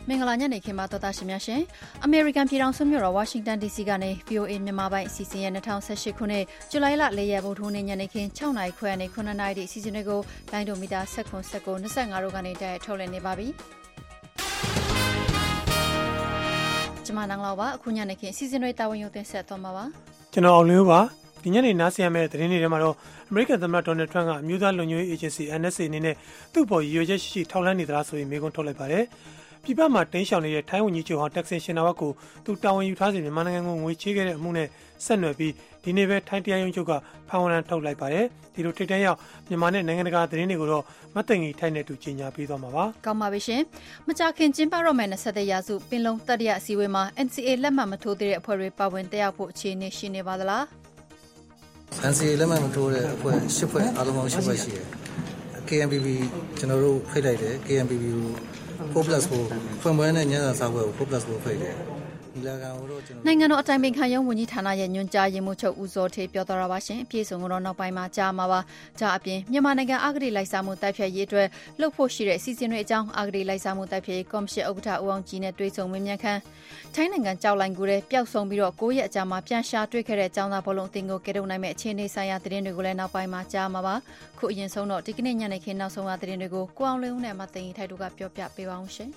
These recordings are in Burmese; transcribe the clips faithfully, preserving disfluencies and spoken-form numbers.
မင်္ဂလာညနေခင်းပါတော်သားရှင်များရှင်အမေရိကန်ပြည်ထောင်စုမြို့တော်ဝါရှင်တန် ဒီ စီ ကနေ ဗီ အို အေ မြန်မာပိုင်းအစီအစဉ်ရဲ့၂၀၁၈ခုနှစ်ဇူလိုင်လ၄ရက်ဗုဒ္ဓဟူးနေ့ညနေခင်း၆နာရီခွဲနဲ့ခုနှစ်နာရီထိအစီအစဉ်တွေကိုလိုင်းဒိုမီတာ၁၉ ၁၉ ၂၅တို့ကနေတိုက်ထုတ်လွှင့်နေပါပြီကျမနန်းလောက်ပါအခုညနေခင်းအစီအစဉ်တွေတာဝန်ယူတင်ဆက်သွားမှာပါကျွန်တော်အောင်လင်းပါဒီညနေနားဆင်ရမယ့်သတင်းတွေထဲမှာတော့အမေရိကန်သမ္မတဒေါ်နယ်ထရန့်ကအမျိုးသားလုံခြုံရေးအေဂျင်စီ N S A အနေနဲ့သူ့ပေါ်ရည်ရွယ်ချက်ရှိရှိထောက်လှမ်းနေသလားဆိုပြီးမေးခွန်းထုတ်လိုက်ပါတယ်။ပြည်ပမှာတင်းရှောင်နေတဲ့ထိုင်းဝန်ကြီးချုပ်ဟောင်းတက်ဆင်ရှင်နာဝတ်ကိုသူတာဝန်ယူထားစဉ်မြန်မာနိုင်ငံကိုငွေချေးခဲ့တဲ့အမှုနဲ့ဆက်နွယ်ပြီးဒီနေ့ပဲထိုင်းတရားရုံးချုပ်ကဖမ်းဝရမ်းထုတ်လိုက်ပါတယ်။ဒီလိုထိပ်တန်းရောက်မြန်မာနဲ့နိုင်ငံတကာသတင်းတွေကိုတော့မသိင်္ဂီထိုင်းနဲ့တူကြီးညာပေးသွားမှာပါ။ကောင်းပါပြီရှင်။မကြခင်ကျင်းပတော့မယ့်၂၁ရာစုပင်လုံတတိယအစည်းအဝေးမှာ N C A လက်မှတ်မထိုးသေးတဲ့အဖွဲ့တွေပါဝင်တက်ရောက်ဖို့အခြေအနေရှိနေပါသလား။ N C A လက်မှတ်မထိုးတဲ့အဖွဲ့၈ဖွဲ့အားလုံးပေါင်း၈ဖွဲ့ရှိတယ်။ K N P P ကျွန်တော်တို့ဖိတ်လိုက်တယ် K N P P ကိုfour plus four ဖွင့်ပွဲနဲ့ညစာစားပွဲကိုfour plus fourဖိတ်တယ်နိုင်ငံတော်အတိုင်ပင်ခံရုံးဝန်ကြီးဌာနရဲ့ညွှန်ကြားရေးမှူးချုပ်ဦးစောထေးပြောသွားတာပါရှင်အပြည့်စုံကတော့နောက်ပိုင်းမှာကြားမှာပါကြားအပြင်မြန်မာနိုင်ငံအဂတိလိုက်စားမှုတိုက်ဖျက်ရေးအတွက်လှုပ်ဖို့ရှိတဲ့အစီအစဉ်တွေအကြောင်းအဂတိလိုက်စားမှုတိုက်ဖျက်ရေးကော်မရှင်ဥက္ကဋ္ဌဦးအောင်ကြည်နဲ့တွေ့ဆုံမေးမြန်းခန်းထိုင်းနိုင်ငံကြောက်လိုင်ကူတဲ့ပျောက်ဆုံးပြီးတော့၉ရက်အကြာမှာပြန်ရှာတွေ့ခဲ့တဲ့ចောင်းသားဘောလုံးအသင်းကိုကယ်ထုတ်နိုင်မဲ့အခြေအနေဆိုင်ရာသတင်းတွေကိုလည်းနောက်ပိုင်းမှာကြားမှာပါခုအရင်ဆုံးတော့ဒီကနေ့ညနေခင်းနောက်ဆုံးရသတင်းတွေကိုကိုအောင်လင်းဦးနဲ့မသိင်္ဂီထိုက်တို့ကပြောပြပေးပါအောင်ရှင်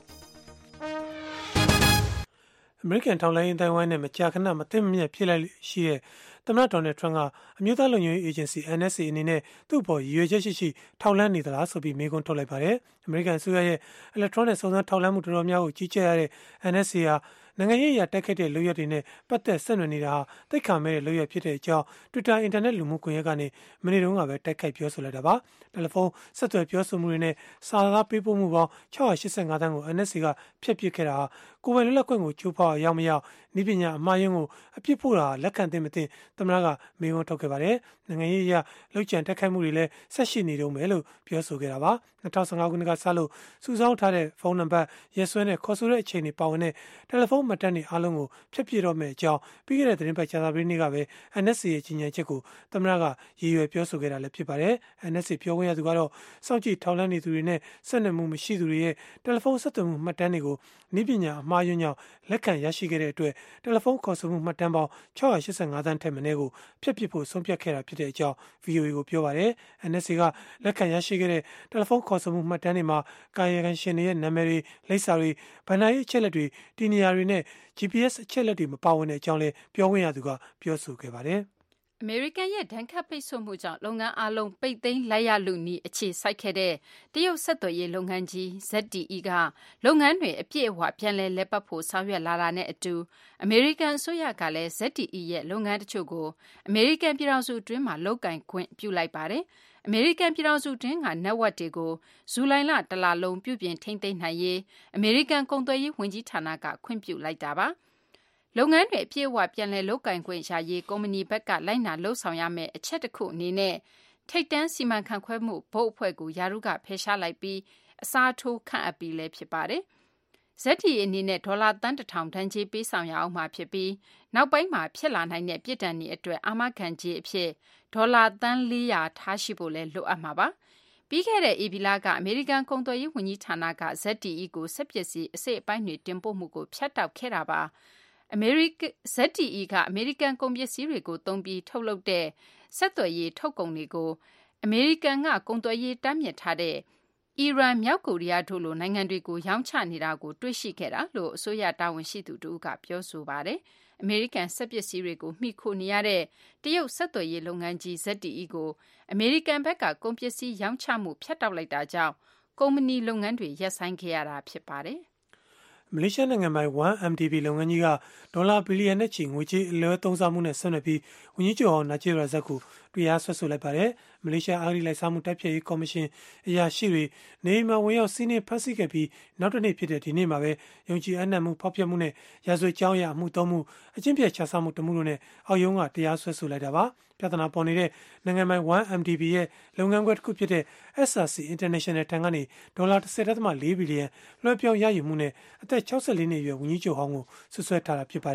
အမေရိကန်ထောက်လှမ်းရေးတိုင်ဝမ်နဲ့မကြာခဏမသိမမြတ်ဖြစ်လိုက်ရှိတဲ့သမ္မတဒေါ်နယ်ထရန့်ကအမျိုးသားလုံခြုံရေးအေဂျင်စီ N S A အနေနဲ့သူ့အပေါ်ရည်ရွယ်ချက်ရှိရှိထောက်လှမ်းနေသလားဆိုပြီးမေးခွန်းထုတ်လိုက်ပါတယ်။အမေရိကန်အစိုးရရဲ့ electronic စုံစမ်းထောက်လှမ်းမှုတော်တော်များကိုကြီးကြပ်ရတဲ့ N S A ဟာနိုင်ငံရေးအရာတိုက်ခိုက်တဲ့လုပ်ရက်တွေနဲ့ပတ်သက်ဆက်နွယ်နေတာဟာတိတ်ခါမဲ့တဲ့လုပ်ရက်ဖြစ်တဲ့အကြောင်း Twitter အင်တာနက်လူမှုကွန်ရက်ကနေမနေ့တုန်းကပဲတိုက်ခိုက်ပြောဆိုလိုက်တာပါ။တယ်လီဖုန်းဆက်သွယ်ပြောဆိုမှုတွေနဲ့စာသားပေးပို့မှုပေါင်း၆၈၅တန်းကို N S A ကဖျက်ပစ်ခဲ့တာဟာကိုယ်ပိုင်လွတ်လပ်ခွင့်ကိုချိုးဖောက်ရောက်မရောက်ဤပညာအမှားယွင်းကိုအပြစ်ဖို့တာလက်ခံသင့်မသင့်သမ္မတကမေးခွန်းထုတ်ခဲ့ပါတယ်။နိုင်ငံရေးအရာလောက်ကျန်တိုက်ခိုက်မှုတွေလည်းဆက်ရှိနေတုန်းပဲလို့ပြောဆိုခဲ့တာပါ။၂၀၁၅ခုနှစ်ကစလို့စုဆောင်းထားတဲ့ဖုန်းနံပါတ်ရက်စွဲနဲ့ခေါ်ဆိုတဲ့အချိန်တွေပါဝင်တဲ့တယ်လီဖုန်းမှတ်တမ်းတွေအားလုံးကိုဖျက်ပစ်တော့မယ့်အကြောင်းပြီးခဲ့တဲ့သတင်းပတ်ကြာသပတေးနေ့ကပဲ N S A ရဲ့ကြီးညာချက်ကိုသမ္မတကရည်ရွယ်ပြောဆိုခဲ့တာလည်းဖြစ်ပါတယ်။ N S A ပြောခွင့်ရသူကတော့စောင့်ကြည့်ထောက်လှမ်းနေသူတွေနဲ့ဆက်နွယ်မှုမရှိသူတွေရဲ့တယ်လီဖုန်းဆက်သွယ်မှုမှတ်တမ်းတွေကိုဤပညာအမှားယွင်းကြောင့်လက်ခံရရှိခဲ့တဲ့အတွက်တယ်လီဖုန်းခေါ်ဆိုမှုမှတ်တမ်းပေါင်း၆၈၅တန်းထက်မနည်းကိုဖျက်ပစ်ဖို့ဆုံးဖြတ်ခဲ့တာဖြစ်တဲ့အကြောင်း V O A ကိုပြောပါတယ်။ N S A ကလက်ခံရရှိခဲ့တဲ့တယ်လီဖုန်းခေါ်ဆိုမှုမှတ်တမ်းတွေမှာကာယကံရှင်တွေရဲ့နာမည်တွေလိပ်စာတွေဗဏ္ဍာရေးအချက်လက်တွေတည်နေရာတွေနဲ့ G P S အချက်လက်တွေမပါဝင်တဲ့အကြောင်းလည်းပြောခွင့်ရသူကပြောဆိုခဲ့ပါတယ်။အမေရိကန်ရဲ့ဒဏ်ခတ်ပိတ်ဆို့မှုကြောင့်လုပ်ငန်းအားလုံးပိတ်သိမ်းလိုက်ရလူနီအခြေစိုက်ခဲ့တဲ့တရုတ်ဆက်သွယ်ရေးလုပ်ငန်းကြီး Z T E ကလုပ်ငန်းတွေအပြည့်အဝပြန်လည်လက်ပတ်ဖို့ဆောင်ရွက်လာတာနဲ့အတူအမေရိကန်အစိုးရကလည်း Z T E ရဲ့လုပ်ငန်းတချို့ကိုအမေရိကန်ပြည်ထောင်စုအတွင်းမှာလုပ်ကင်ခွင့်ပြုလိုက်ပါတယ်။အမေရိကန်ပြည်ထောင်စုတွင်းက network တွေကိုဇူလိုင်လတလလုံးပြုပြင်ထိန်းသိမ်းနိုင်ရေးအမေရိကန်ကုန်သွယ်ရေးဝန်ကြီးဌာနကခွင့်ပြုလိုက်တာပါ။လုပ်ငန်းတွေအပြည့်အဝပြန်လည်လုပ်ကင်ခွင့်ရရေးကုမ္ပဏီဘက်ကလိုက်နာလှုပ်ဆောင်ရမယ့်အချက်တစ်ခုအနေနဲ့ထိပ်တန်းစီမံခန့်ခွဲမှုဘုတ်အဖွဲ့ကိုယာရုကဖယ်ရှားလိုက်ပြီးအစားထိုးခန့်အပ်ပြီးလည်းဖြစ်ပါတယ်။ Z T E အနေနဲ့ဒေါ်လာသန်းတစ်ထောင်တန်ကြေးပေးဆောင်ရအောင်မှာဖြစ်ပြီးနောက်ပိုင်းမှာဖြစ်လာနိုင်တဲ့ပြည်ထန်တွေအတွက်အာမခံကြေးအဖြစ်ဒေါ်လာသန်း၄ရာထားရှိဖို့လည်းလိုအပ်မှာပါ။ပြီးခဲ့တဲ့ဧပြီလကအမေရိကန်ကုန်သွယ်ရေးဝန်ကြီးဌာနက Z T E ကိုစက်ပစ္စည်းအစိတ်အပိုင်းတွေတင်ပို့မှုကိုဖျက်တောက်ခဲ့တာပါ။အမေရိကန် Z T E ကအမေရိကန်ကုန်ပစ္စည်းတွေကိုသုံးပြီးထုတ်လုပ်တဲ့ဆက်သွယ်ရေးထုတ်ကုန်တွေကိုအမေရိကန်ကကုန်သွယ်ရေးတားမြစ်ထားတဲ့အီရန်မြောက်ကိုရီးယားတို့လိုနိုင်ငံတွေကိုရောင်းချနေတာကိုတွေ့ရှိခဲ့တာလို့အစိုးရတာဝန်ရှိသူတို့ကပြောဆိုပါတယ်။အမေရိကန်စက်ပစ္စည်းတွေကိုမှီခိုနေရတဲ့တရုတ်ဆက်သွယ်ရေးလုပ်ငန်းကြီး Z T E ကိုအမေရိကန်ဘက်ကကုန်ပစ္စည်းရောင်းချမှုဖျက်တောက်လိုက်တာကြောင့်ကုမ္ပဏီလုပ်ငန်းတွေရပ်ဆိုင်းခဲ့ရတာဖြစ်ပါတယ်။မလေးရှားနိုင်ငံပိုင် one M D B လုပ်ငန်းကြီးကဒေါ်လာဘီလီယံနဲ့ချီငွေကြေးအလွဲသုံးစားမှုနဲ့ဆက်နွယ်ပြီးဝန်ကြီးချုပ်ဟောင်းနာဂျစ်ရာဇတ်ကိုတရားစွဲဆိုလိုက်ပါတယ်။မလေးရှားအဂတိလိုက်စားမှုတိုက်ဖျက်ရေးကော်မရှင်အရာရှိတွေနေအိမ်မှာဝင်ရောက်စီးနင်းဖမ်းဆီးခဲ့ပြီးနောက်တစ်နေ့ဖြစ်တဲ့ဒီနေ့မှာပဲယုံကြည်အပ်နှံမှုဖောက်ဖျက်မှုနဲ့ရာဇဝတ်ကြောင်းအရအမှုသုံးမှုအကျင့်ပြတ်ခြစားမှုတမှုတို့နဲ့အောက်ရုံးကတရားစွဲဆိုလိုက်တာပါ။ပြဿနာပေါ်နေတဲ့နိုင်ငံပိုင် one M D B ရဲ့လုပ်ငန်းခွဲတစ်ခုဖြစ်တဲ့ S R C International ထံကနေဒေါ်လာ၁၀.၄ဘီလီယံလွှဲပြောင်းရယူမှုနဲ့အသက်၆၄နှစ်အရွယ်ဝန်ကြီးချုပ်ဟောင်းကိုဆွဆွဲထားတာဖြစ်ပါတယ်။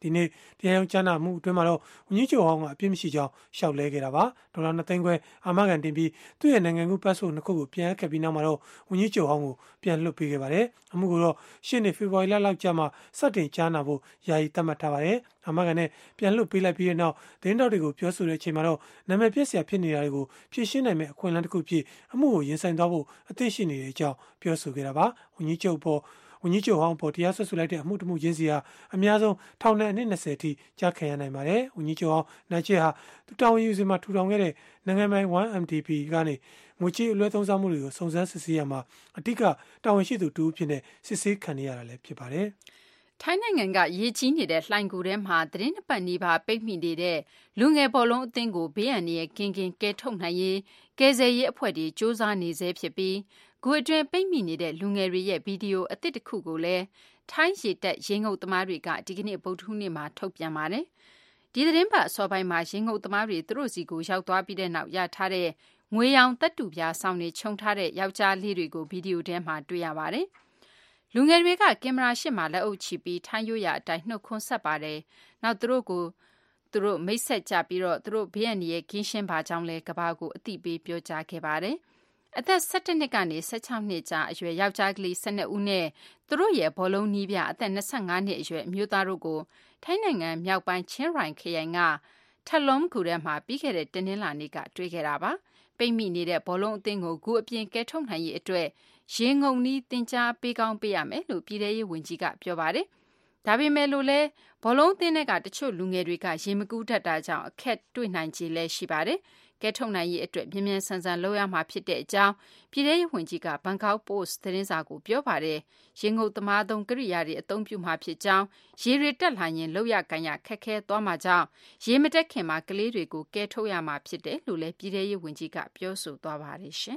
ဒီနေ့တရားရုံးကြားနာမှုအတွင်းမှာတော့ဝန်ကြီးချုပ်ဟောင်းကအပြစ်မရှိကြောင်းရှောက်လဲခဲ့တာပါဒေါ်လာနှစ်သိန်းခွဲအာမခံတင်ပြီးသူ့ရဲ့နိုင်ငံကူးပတ်စပို့နှစ်ခုကိုပြန်အပ်ခဲ့ပြီးနောက်မှာတော့ဝန်ကြီးချုပ်ဟောင်းကိုပြန်လွှတ်ပေးခဲ့ပါတယ်အမှုကိုတော့ရှေ့နှစ်ဖေဖော်ဝါရီလလောက်ကြာမှစတင်ကြားနာဖို့ယာယီသတ်မှတ်ထားပါတယ်အာမခံနဲ့ပြန်လွှတ်ပေးလိုက်ပြီးတဲ့နောက်သတင်းတောက်တွေကိုပြောဆိုတဲ့အချိန်မှာတော့နာမည်ပြည့်စရာဖြစ်နေတာတွေကိုဖြည့်ရှင်းနိုင်မယ့်အခွင့်အလမ်းတစ်ခုဖြစ်အမှုကိုရင်ဆိုင်သွားဖို့အသင့်ရှိနေတဲ့အကြောင်းပြောဆိုခဲ့တာပါဝန်ကြီးချုပ်ပေါ်ဝန်ကြီးချုပ်ဟောင်းပေါ်တရားစွဲဆိုလိုက်တဲ့အမှုတမှုချင်းစီဟာအများဆုံးထောင်နဲ့အနှစ်၂၀အထိကြားခံရနိုင်ပါတယ်။ဝန်ကြီးချုပ်ဟောင်းနိုင်ချစ်ဟာသူတာဝန်ယူစီမှာထူထောင်ခဲ့တဲ့နိုင်ငံပိုင် one M D P ကနေငွေကြေးအလွှဲသုံးစားမှုတွေကိုစုံစမ်းစစ်ဆေးရမှာအဓိကတာဝန်ရှိသူတူဖြစ်တဲ့စစ်ဆေးခံရတာလည်းဖြစ်ပါတယ်။ထိုင်းနိုင်ငံကရေကြီးနေတဲ့လှိုင်ကူထဲမှာသတင်းနှစ်ပတ်နီးပါးပိတ်မိနေတဲ့လူငယ်ဘောလုံးအသင်းကိုဘေးအန္တရာယ်ကင်းကင်းကဲထုတ်နိုင်ရေးကယ်ဆယ်ရေးအဖွဲ့တွေစ조사နေဆဲဖြစ်ပြီးဂူအတွင်းပိတ်မိနေတဲ့လူငယ်တွေရဲ့ဗီဒီယိုအသစ်တစ်ခုကိုလည်းထိုင်းရေတပ်ရေငုပ်သမားတွေကဒီကနေ့ဗုဒ္ဓဟူးနေ့မှာထုတ်ပြန်ပါတယ်။ဒီသတင်းပတ်အစောပိုင်းမှာရေငုပ်သမားတွေသူတို့စီကိုရောက်သွားပြီးတဲ့နောက်ရထားတဲ့ငွေရောင်တပ်တူပြားဆောင်တွေခြုံထားတဲ့ယောက်ျားလေးတွေကိုဗီဒီယိုထဲမှာတွေ့ရပါတယ်။လူငယ်တွေကကင်မရာရှေ့မှာလက်အုပ်ချပြီးထိုင်းရိုးရာအတိုင်းနှုတ်ခွန်းဆက်ပါတယ်။နောက်သူတို့ကိုသူတို့မိတ်ဆက်ကြပြီးတော့သူတို့ဘေးအန္တရာယ်ကင်းရှင်းပါကြောင်းလဲကဘာကိုအသိပေးပြောကြားခဲ့ပါတယ်။အသက်၁၁နှစ်ကနေ၁၆နှစ်ကြာအရွယ်ယောက်ျားကလေး၁၂ဦးနဲ့သူတို့ရဲ့ဘောလုံးနီးပြအသက်၂၅နှစ်အရွယ်အမျိုးသားတို့ကိုထိုင်းနိုင်ငံမြောက်ပိုင်းချင်းရိုင်ခရိုင်ကထလုံးကူထဲမှာပြီးခဲ့တဲ့တနင်္လာနေ့ကတွေ့ခဲ့တာပါပိတ်မိနေတဲ့ဘောလုံးအသင်းကိုဂူအပြင်ကဲထုတ်နိုင်ရေးအတွက်ရေငုံနီးတင် जा ပေးကောင်းပေးရမယ်လို့ပြည်ထရေးဝန်ကြီးကပြောပါတယ်ဒါပေမဲ့လို့လဲဘောလုံးအသင်းကတချို့လူငယ်တွေကရေမကူးတတ်တာကြောင့်အခက်တွေ့နိုင်ခြေလည်းရှိပါတယ်ကဲထုတ်နိုင်ရေးအတွက်မြ мян ဆန်ဆန်လုပ်ရမှာဖြစ်တဲ့အကြောင်းပြည်ထရေးဝန်ကြီးကဘန်ကောက်ပို့စ်သတင်းစာကိုပြောပါတယ်ရေငုပ်သမားသုံးကိရိယာတွေအသုံးပြုမှာဖြစ်ကြောင်းရေတွေတက်လာရင်လောက်ရကန်ရခက်ခဲသွားမှာကြောင့်ရေမတက်ခင်မှာကလေးတွေကိုကဲထုတ်ရမှာဖြစ်တယ်လို့လည်းပြည်ထရေးဝန်ကြီးကပြောဆိုသွားပါတယ်ရှင်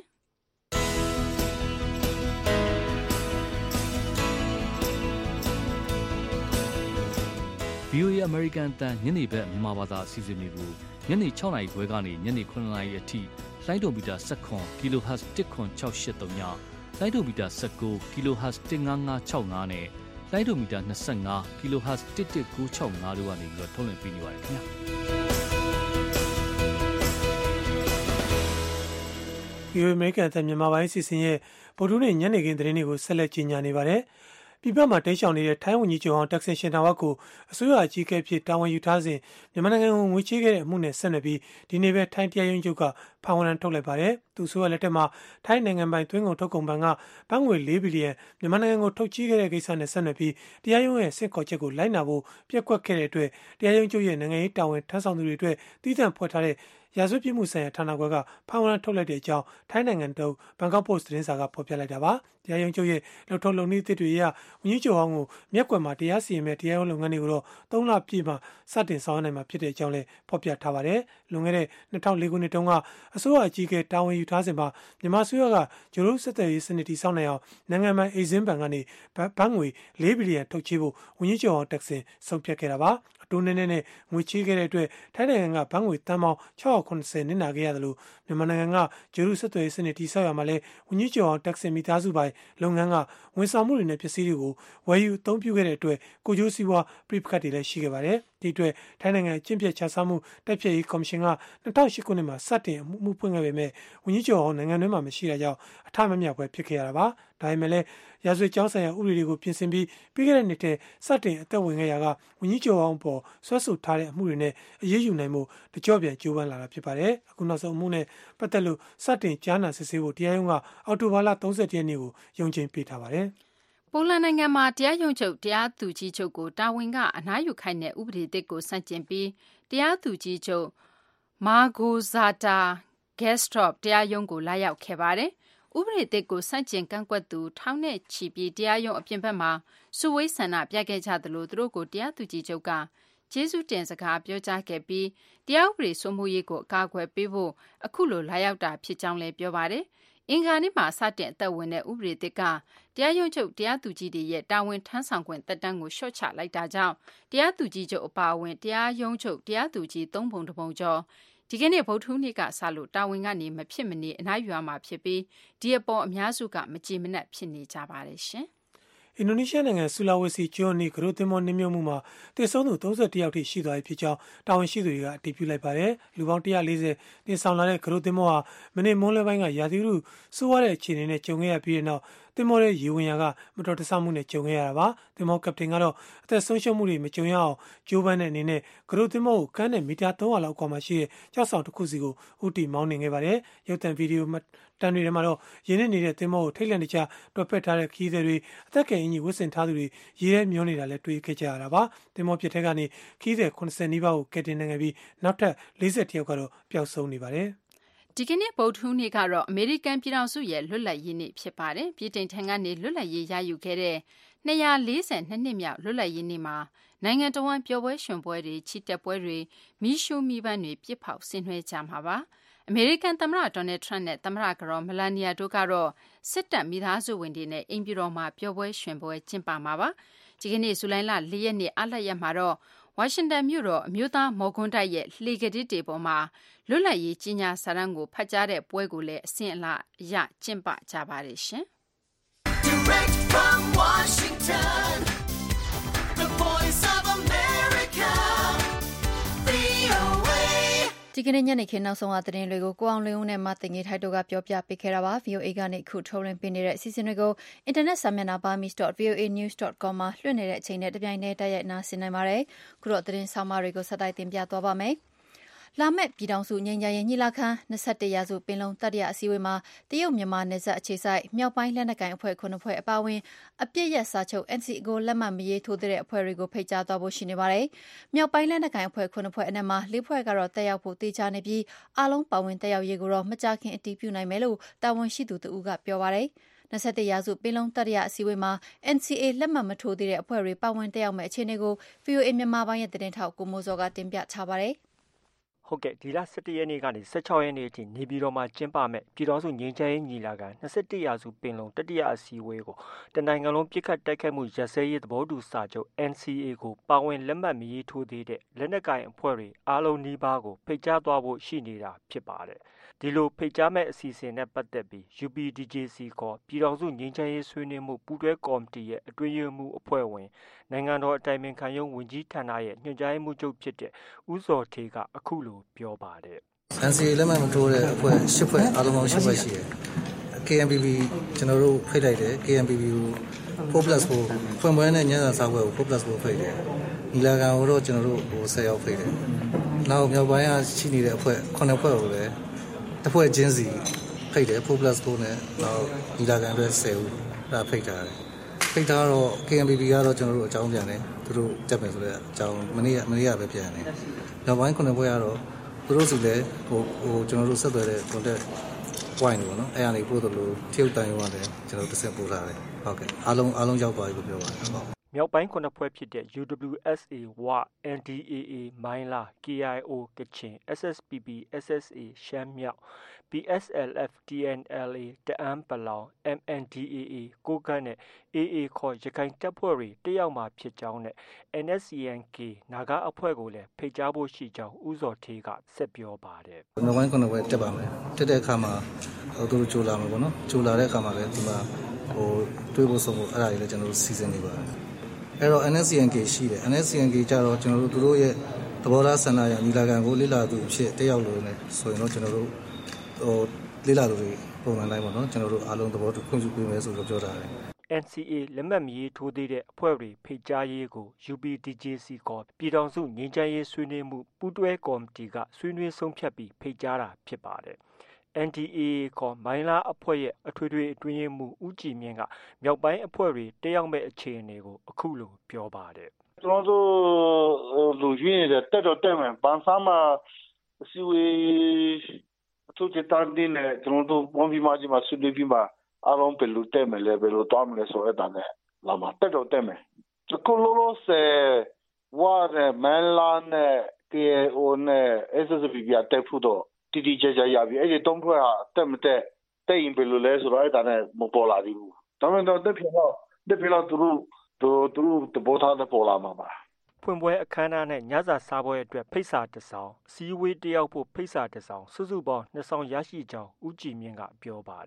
ဗီအိုအေ American တန်ညနေဘက်မြန်မာဘာသာအစီအစဉ်တွေကိုညနေ၆နာရီခွဲကနေညနေ၇နာရီအထိလိုင်းဒိုမီတာ၁၇ kHz ၁ခွန်၆၈၃ညလိုင်းဒိုမီတာ၁၉ kHz ၁၅၅၆၅နဲ့လိုင်းဒိုမီတာ၂၅ kHz ၁၁၉၆၅တို့ကနေပြီးတော့ထုတ်လွှင့်ပေးနေပါတယ်ခင်ဗျာဒီအမေရိကန်အသံမြန်မာပိုင်းစီစဉ်ရဲ့ဗုဒ္ဓနေ့ညနေခင်းသတင်းတွေကိုဆက်လက်ကြီးညာနေပါတယ်ပြည်ပမှာတိတ်ရှောင်နေတဲ့ထိုင်းဝန်ကြီးချုပ်အောင်တက်ဆင်ရှင်တာဝတ်ကိုအစိုးရအကြီးအကဲဖြစ်တာဝန်ယူထားစဉ်မြန်မာနိုင်ငံကိုငွေချေးခဲ့တဲ့အမှုနဲ့ဆက်နွယ်ပြီးဒီနေ့ပဲထိုင်းတရားရုံးချုပ်ကဖမ်းဝရမ်းထုတ်လိုက်ပါတယ်။သူဆိုရလက်ထက်မှာထိုင်းနိုင်ငံပိုင်သွင်းကုန်ထုတ်ကုန်ဘဏ်ကဘဏ်ငွေ၄ဘီလီယံမြန်မာနိုင်ငံကိုထုတ်ချေးခဲ့တဲ့ကိစ္စနဲ့ဆက်နွယ်ပြီးတရားရုံးရဲ့ဆင့်ခေါ်ချက်ကိုလိုက်နာဖို့ပြက်ကွက်ခဲ့တဲ့အတွက်တရားရုံးချုပ်ရဲ့နိုင်ငံရေးတာဝန်ထမ်းဆောင်သူတွေအတွက်တည်တံ့ဖွဲ့ထားတဲ့ရာဇဝတ်ပြစ်မှုဆိုင်ရာဌာနခွဲကဖမ်းဝရမ်းထုတ်လိုက်တဲ့အကြောင်းထိုင်းနိုင်ငံတုန်းဘန်ကောက်ပို့စ်သတင်းစာကဖော်ပြလိုက်တာပါတရားရုံးချုပ်ရဲ့လှုပ်ထုတ်လုံနည်းအသစ်တွေအရဝန်ကြီးချုပ်ဟောင်းကိုမျက်ကွယ်မှာတရားစီရင်မဲ့တရားရုံးလုပ်ငန်းတွေကိုတော့သုံးလပြည့်မှစတင်ဆောင်ရွက်နိုင်မှာဖြစ်တဲ့အကြောင်းလည်းဖော်ပြထားပါတယ်လွန်ခဲ့တဲ့၂၀၀၄ခုနှစ်တုန်းကအစိုးရအကြီးအကဲတာဝန်ယူထားစဉ်မှာမြန်မာအစိုးရကဂျိုရိုဆက်သွယ်ရေးစနစ်တည်ဆောက်နိုင်အောင်နိုင်ငံပိုင်အေဇင်းဘဏ်ကနေဘဏ်ငွေ၄ဘီလီယံထုတ်ချေးဖို့ဝန်ကြီးချုပ်ဟောင်းတက်ဆင်ဆုံးဖြတ်ခဲ့တာပါအတိုးနဲ့နဲ့ငွေချေးခဲ့တဲ့အတွက်ထိုင်းနိုင်ငံကဘဏ်ငွေတန်ပေါင်း၆၇၀နစ်နာခဲ့ရတယ်လို့မြန်မာနိုင်ငံကဂျိုရိုဆက်သွယ်ရေးစနစ်တည်ဆောက်ရမှာလဲဝန်ကြီးချုပ်ဟောင်းတက်ဆင်မိသားစုပိုင်လုပ်ငန်းကဝန်ဆောင်မှုတွေနဲ့ပစ္စည်းတွေကိုဝယ်ယူအသုံးပြုခဲ့တဲ့အတွက်ကိုကျိုးစီးပွားပြိပခတ်တွေလည်းရှိခဲ့ပါတယ်ဒီအတွက်ထိုင်းနိုင်ငံအကျင့်ပြတ်ချစားမှုတိုက်ဖျက်ရေးကော်မရှင်က၂၀၀၈ခုနှစ်မှာစတင်အမှုဖွင့်ခဲ့ပေမဲ့ဝန်ကြီးချုပ်ဟောင်းနိုင်ငံတွင်းမှာမရှိတာကြောင့်အထမမြောက်ပဲဖြစ်ခဲ့ရတာပါဒါပေမဲ့လည်းရာဇဝတ်ကြောင်းဆိုင်ရာဥပဒေတွေကိုပြင်ဆင်ပြီးပြီးခဲ့တဲ့နှစ်ထဲစတင်အသက်ဝင်ခဲ့ရာကဝန်ကြီးချုပ်ဟောင်းပေါ်ဆွဲဆိုထားတဲ့အမှုတွေနဲ့အရေးယူနိုင်မှုတကြော့ပြန်ကြိုးပမ်းလာတာဖြစ်ပါတယ်အခုနောက်ဆုံးအမှုနဲ့ပတ်သက်လို့စတင်ကြားနာစစ်ဆေးဖို့တရားရုံးကအောက်တိုဘာလ၃၁ရက်နေ့ကိုရုံးချိန်ပေးထားပါတယ်ပိုလန်နိုင်ငံမှာတရားရုံးချုပ်တရားသူကြီးချုပ်ကိုတာဝန်ကအနားယူခိုင်းတဲ့ဥပဒေသစ်ကိုဆန့်ကျင်ပြီးတရားသူကြီးချုပ်မာဂိုဇာတာဂက်စတော့တရားရုံးကိုလာရောက်ခဲ့ပါတယ်ဥပဒေသစ်ကိုဆန့်ကျင်ကန့်ကွက်သူထောင်နဲ့ချီပြီးတရားရုံးအပြင်ဘက်မှာစုဝေးဆန္ဒပြခဲ့ကြသလိုသူတို့ကိုတရားသူကြီးချုပ်ကကျေးဇူးတင်စကားပြောကြားခဲ့ပြီးတရားဥပဒေစိုးမိုးရေးကိုအကာအကွယ်ပေးဖို့အခုလိုလာရောက်တာဖြစ်ကြောင်းလည်းပြောပါတယ်အင်္ဂါနေ့မှာစတင်အသက်ဝင်တဲ့ဥပဒေသစ်ကတရားရုံးချုပ်တရားသူကြီးတွေရဲ့တာဝန်ထမ်းဆောင်ခွင့်သက်တမ်းကိုလျှော့ချလိုက်တာကြောင့်တရားသူကြီးချုပ်အပါအဝင်တရားရုံးချုပ်တရားသူကြီးသုံးပုံတစ်ပုံကျော်ဒီကနေ့ဗုဒ္ဓဟူးနေ့ကစလို့တာဝန်ကနေမဖြစ်မနေအနားယူရမှာဖြစ်ပြီးဒီအပေါ်အများစုကမကြည်မနှက်ဖြစ်နေကြပါတယ်ရှင်အင်ဒိုနီးရှားနိုင်ငံဆူလာဝေစီကျွန်းနီကရိုတင်မော်နင်းမြုပ်မှုမှာတည်ဆုံသူသုံး၁ယောက်ထိရှိသွားပြီဖြစ်ကြောင်းတာဝန်ရှိသူတွေကအတည်ပြုလိုက်ပါတယ်လူပေါင်း၁၄၀တင်ဆောင်လာတဲ့ကရိုတင်မော်ဟာမနေ့မွန်းလွဲပိုင်းကရာသီဥတုဆိုးဝါးတဲ့အခြေအနေနဲ့ကြုံခဲ့ရပြီးတဲ့နောက်တင်မော်ရဲ့ရေဝင်ရာကမတော်တဆမှုနဲ့ကြုံခဲ့ရတာပါတင်မော်ကပတိန်ကတော့အသက်ဆုံးရှုံးမှုတွေမကြုံရအောင်ဂျိုးပန်းတဲ့အနေနဲ့ကရိုတင်မော်ကိုကမ်းတဲ့မီတာ၃၀၀လောက်အကွာမှာရှိတဲ့ကြောက်ဆောင်တစ်ခုစီကိုဦးတီမောင်းနေခဲ့ပါတယ်ရုပ်သံဗီဒီယိုတန်တွေထဲမှာတော့ရင်းနှီးနေတဲ့တင်မောကိုထိတ်လန့်တကြားတွက်ပက်ထားတဲ့ခီးသည်တွေအသက်ကယ်အင်ကြီးဝတ်ဆင်ထားသူတွေရေးထဲမျောနေတာလည်းတွေ့ခဲ့ကြရတာပါတင်မောပြစ်ထဲကနေခီးသည်၇၀နီးပါးကိုကယ်တင်နိုင်ခဲ့ပြီးနောက်ထပ်၄၁ယောက်ကတော့ပျောက်ဆုံးနေပါတယ်ဒီကနေ့ဗုဒ္ဓဟူးနေ့ကတော့အမေရိကန်ပြည်ထောင်စုရဲ့လွတ်လပ်ရေးနေ့ဖြစ်ပါတယ်ပြည်တိုင်ထံကနေလွတ်လပ်ရေးရယူခဲ့တဲ့၂၄၂နှစ်မြောက်လွတ်လပ်ရေးနေ့မှာနိုင်ငံတော်ဝန်ပျော်ပွဲရွှင်ပွဲတွေချီတက်ပွဲတွေမီးရှို့မီးပန်းတွေပြစ်ဖောက်ဆင်နွှဲကြမှာပါအမေရိကန်သမ္မတဒေါ်နယ်ထရန့်နဲ့သမ္မတကတော်မလာနီယာတို့ကတော့စစ်တပ်မိသားစုဝင်တွေနဲ့အိမ်ပြည်တော်မှာပျော်ပွဲရွှင်ပွဲကျင်းပမှာပါဒီကနေ့ဇူလိုင်လ၄ရက်နေ့အားလပ်ရက်မှာတော့ဝါရှင်တန်မြို့တော်အမျိုးသားမော်ကွန်းတိုက်ရဲ့လှေကတိတေပေါ်မှာလွတ်လပ်ရေးကြီးညာစာတမ်းကိုဖတ်ကြားတဲ့ပွဲကိုလည်းအစဉ်အလာရကျင်းပကြပါတယ်ရှင် Direct from Washington The Voice of America ဒီကနေ့ညနေခင်းနောက်ဆုံးအသတင်းတွေကိုကိုအောင်လင်းဦးနဲ့မတင်ငေထိုက်တို့ကပြောပြပေးခဲ့တာပါ ဗီအိုအေ ကနေခုထုတ်လွှင့်ပေးနေတဲ့အစီအစဉ်တွေကိုအင်တာနက်စာမျက်နှာ burmese dot v o a news dot com မှာလွှင့်နေတဲ့အချိန်နဲ့တပြိုင်တည်းတိုက်ရိုက်နားဆင်နိုင်ပါတယ်ခုတော့သတင်းဆောင်မတွေကိုဆက်တိုက်တင်ပြသွားပါမယ်လာမယ့်ပြည်ထောင်စုငြိမ်းချမ်းရေးညီလာခံ၂၁ရာစုပင်လုံတတိယအစည်းအဝေးမှာတရုတ်မြန်မာနယ်စပ်အခြေစိုက်မြောက်ပိုင်းလက်နက်ကိုင်အဖွဲ့ခုနှစ်ဖွဲ့အပါအဝင်အပြစ်ရက်စာချုပ် N C A ကိုလက်မှတ်မရေးထိုးတဲ့အဖွဲ့တွေကိုဖိတ်ကြားသွားဖို့ရှိနေပါတယ်။မြောက်ပိုင်းလက်နက်ကိုင်အဖွဲ့ခုနှစ်ဖွဲ့အနက်မှာလေးဖွဲ့ကတော့တက်ရောက်ဖို့တေချာနေပြီးအားလုံးပါဝင်တက်ရောက်ရေးကိုတော့မကြခင်အတည်ပြုနိုင်မယ်လို့တာဝန်ရှိသူတို့ကပြောပါတယ်။၂၁ရာစုပင်လုံတတိယအစည်းအဝေးမှာ N C A လက်မှတ်မထိုးသေးတဲ့အဖွဲ့တွေပါဝင်တက်ရောက်မယ့်အခြေအနေကို V O A မြန်မာပိုင်းရဲ့သတင်းထောက်ကိုမိုးစောကတင်ပြထားပါတယ်။ဟုတ်ကဲ့ဒီလ၁၁ရက်နေ့ကနေ၁၆ရက်နေ့အထိနေပြည်တော်မှာကျင်းပမဲ့ပြည်တော်စုငြိမ်းချမ်းရေးညီလာခံ၂၁ရာစုပင်လုံတတိယအစည်းအဝေးကိုတနိုင်ငံလုံးပြစ်ခတ်တိုက်ခိုက်မှုရပ်စဲရေးသဘောတူစာချုပ် N C A ကိုပါဝင်လက်မှတ်မရေးထိုးသေးတဲ့လက်နက်ကိုင်အဖွဲ့တွေအားလုံးနီးပါးကိုဖိတ်ကြားသွားဖို့ရှိနေတာဖြစ်ပါတယ်ဒီလိုဖိတ်ကြားမဲ့အစီအစဉ်နဲ့ပတ်သက်ပြီး U P D J C ခေါ်ပြည်တော်စုငြိမ်းချမ်းရေးဆွေးနွေးမှုပူးတွဲကော်မတီရဲ့အတွင်းရေးမှူးအဖွဲ့ဝင်နိုင်ငံတော်အတိုင်ပင်ခံရုံးဝန်ကြီးဌာနရဲ့ညွှန်ကြားရေးမှူးချုပ်ဖြစ်တဲ့ဦးစောထေးကအခုလိုပြောပါတယ် N C A လက်မှတ်မထိုးတဲ့အဖွဲ့၈ဖွဲ့အားလုံးပေါင်း၈ဖွဲ့ရှိတယ် K M P B ကျွန်တော်တို့ဖိတ်လိုက်တယ် K M P B ကိုfour plus four ဖွင့်ပွဲနဲ့ညစာစားပွဲကိုfour plus fourဖိတ်တယ်ညီလာခံကိုတော့ကျွန်တော်တို့ဟို၁၀ယောက်ဖိတ်တယ်နောက်မြောက်ပိုင်းကရှိနေတဲ့အဖွဲ့9ဖွဲ့ကိုလည်းတစ်ဖွဲ့ချင်းစီဖိတ်တယ်four plus fourနဲ့နောက်ညီလာခံအတွက်၁၀ဦးဒါဖိတ်ထားတယ်ဖိတ်ထားတော့ K M P B ကတော့ကျွန်တော်တို့အကြောင်းပြန်တယ်သူတို့တက်မယ်ဆိုတဲ့အကြောင်းမနေ့ကမနေ့ကပဲပြန်တယ်နောက်ပိုင်း9ဖွဲ့ကတော့သူတို့စီလည်းဟိုဟိုကျွန်တော်တို့ဆက်သွယ်တဲ့ contact point တွေပေါ့နော်အဲ့အရာတွေပို့တယ်လို့တရုတ်တိုင်းရောလည်းကျွန်တော်တို့ဆက်ပို့လာတယ်ဟုတ်ကဲ့အားလုံးအားလုံးရောက်သွားပြီလို့ပြောပါတယ်ဟုတ်မြောက်ပိုင်းခုနှစ်ဖွဲ့ဖြစ်တဲ့ U W S A ဝ N D A A မိုင်းလာ K I O ကချင် S S P P S S A ရှမ်းမြောက် P S L F T N L A တအန်းပလောင် M N D A A ကိုကန့်နဲ့ A A ခေါ်ရခိုင်တပ်ဖွဲ့တွေတက်ရောက်မှာဖြစ်ကြောင်းနဲ့ N S C N K နာဂအဖွဲ့ကိုလည်းဖိတ်ကြားဖို့ရှိကြောင်းဦးစောထေးကဆက်ပြောပါတယ်။မြောက်ပိုင်းခုနှစ်ဖွဲ့တက်ပါမယ်။တက်တဲ့အခါမှာဟိုသူတို့ကြိုလာမှာပေါ့နော်။ကြိုလာတဲ့အခါမှာလည်းဒီမှာဟိုတွေးဖို့ဆုံးဖို့အဲ့ဒါတွေလည်းကျွန်တော်တို့စီစဉ်နေပါတယ်။အဲ့တော့ N S C N K ရှိတယ် N S C N K ကြတော့ကျွန်တော်တို့သူတို့ရဲ့သဘောထားဆန္ဒရညီလာခံကိုလေ့လာသူအဖြစ်တက်ရောက်လို့လည်းဆိုရင်တော့ကျွန်တော်တို့ဟိုလေ့လာသူတွေပုံမှန်တိုင်းပေါ့နော်ကျွန်တော်တို့အားလုံးသဘောတူခွင့်ပြုပေးမယ်ဆိုလို့ပြောထားတယ် N C A လက်မှတ်မရေးထိုးသေးတဲ့အဖွဲ့တွေဖိတ်ကြားရေးကို U P D J C ခေါ်ပြည်ထောင်စုငြိမ်းချမ်းရေးဆွေးနွေးမှုပူးတွဲကော်မတီကဆွေးနွေးဆုံးဖြတ်ပြီးဖိတ်ကြားတာဖြစ်ပါတယ်။ N D A A ခေါ်မိုင်းလာအဖွဲ့ရဲ့အထွေထွေအတွင်းရေးမှူးဦးကြည်မြင့်ကမြောက်ပိုင်းအဖွဲ့တွေတက်ရောက်မဲ့အခြေအနေကိုအခုလိုပြောပါတယ်။ကျွန်တော်တို့လူကြီးနေတဲ့တက်တော့တက်မယ်ဘန်ဆာမှာစီဝေအထူးတန်တင်းနဲ့ကျွန်တော်တို့ဝန်ကြီးမကြီးမှာဆွေးနွေးပြီးမှအားလုံးပဲလူတက်မယ်လေဘယ်လိုတောင်းမလဲဆိုတော့အဲ့လာမှာတက်တော့တက်မယ်အခုလောလောဆယ်ဝါရမန်လာနဲ့ K A O နဲ့ S S P P တက်ဖို့တော့တီတီကြကြရပြီအဲ့ဒီတုံးဖွဲ့ဟာတက်မတက်တက်ရင်ဘယ်လိုလဲဆိုတော့အဲ့ဒါနဲ့မပေါ်လာသေးဘူးဒါမှမဟုတ်တက်ဖြစ်တော့တက်ဖြစ်တော့သူတို့သူတို့တဘောထားနဲ့ပေါ်လာမှာပါဖွင့်ပွဲအခမ်းအနားနဲ့ညစာစားပွဲအတွက်ဖိတ်စာတစ်စောင်အစည်းအဝေးတယောက်ဖို့ဖိတ်စာတစ်စောင်စုစုပေါင်းနှစ်ဆောင်ရရှိကြောင်းဦးကြည်မြင့်ကပြောပါတယ်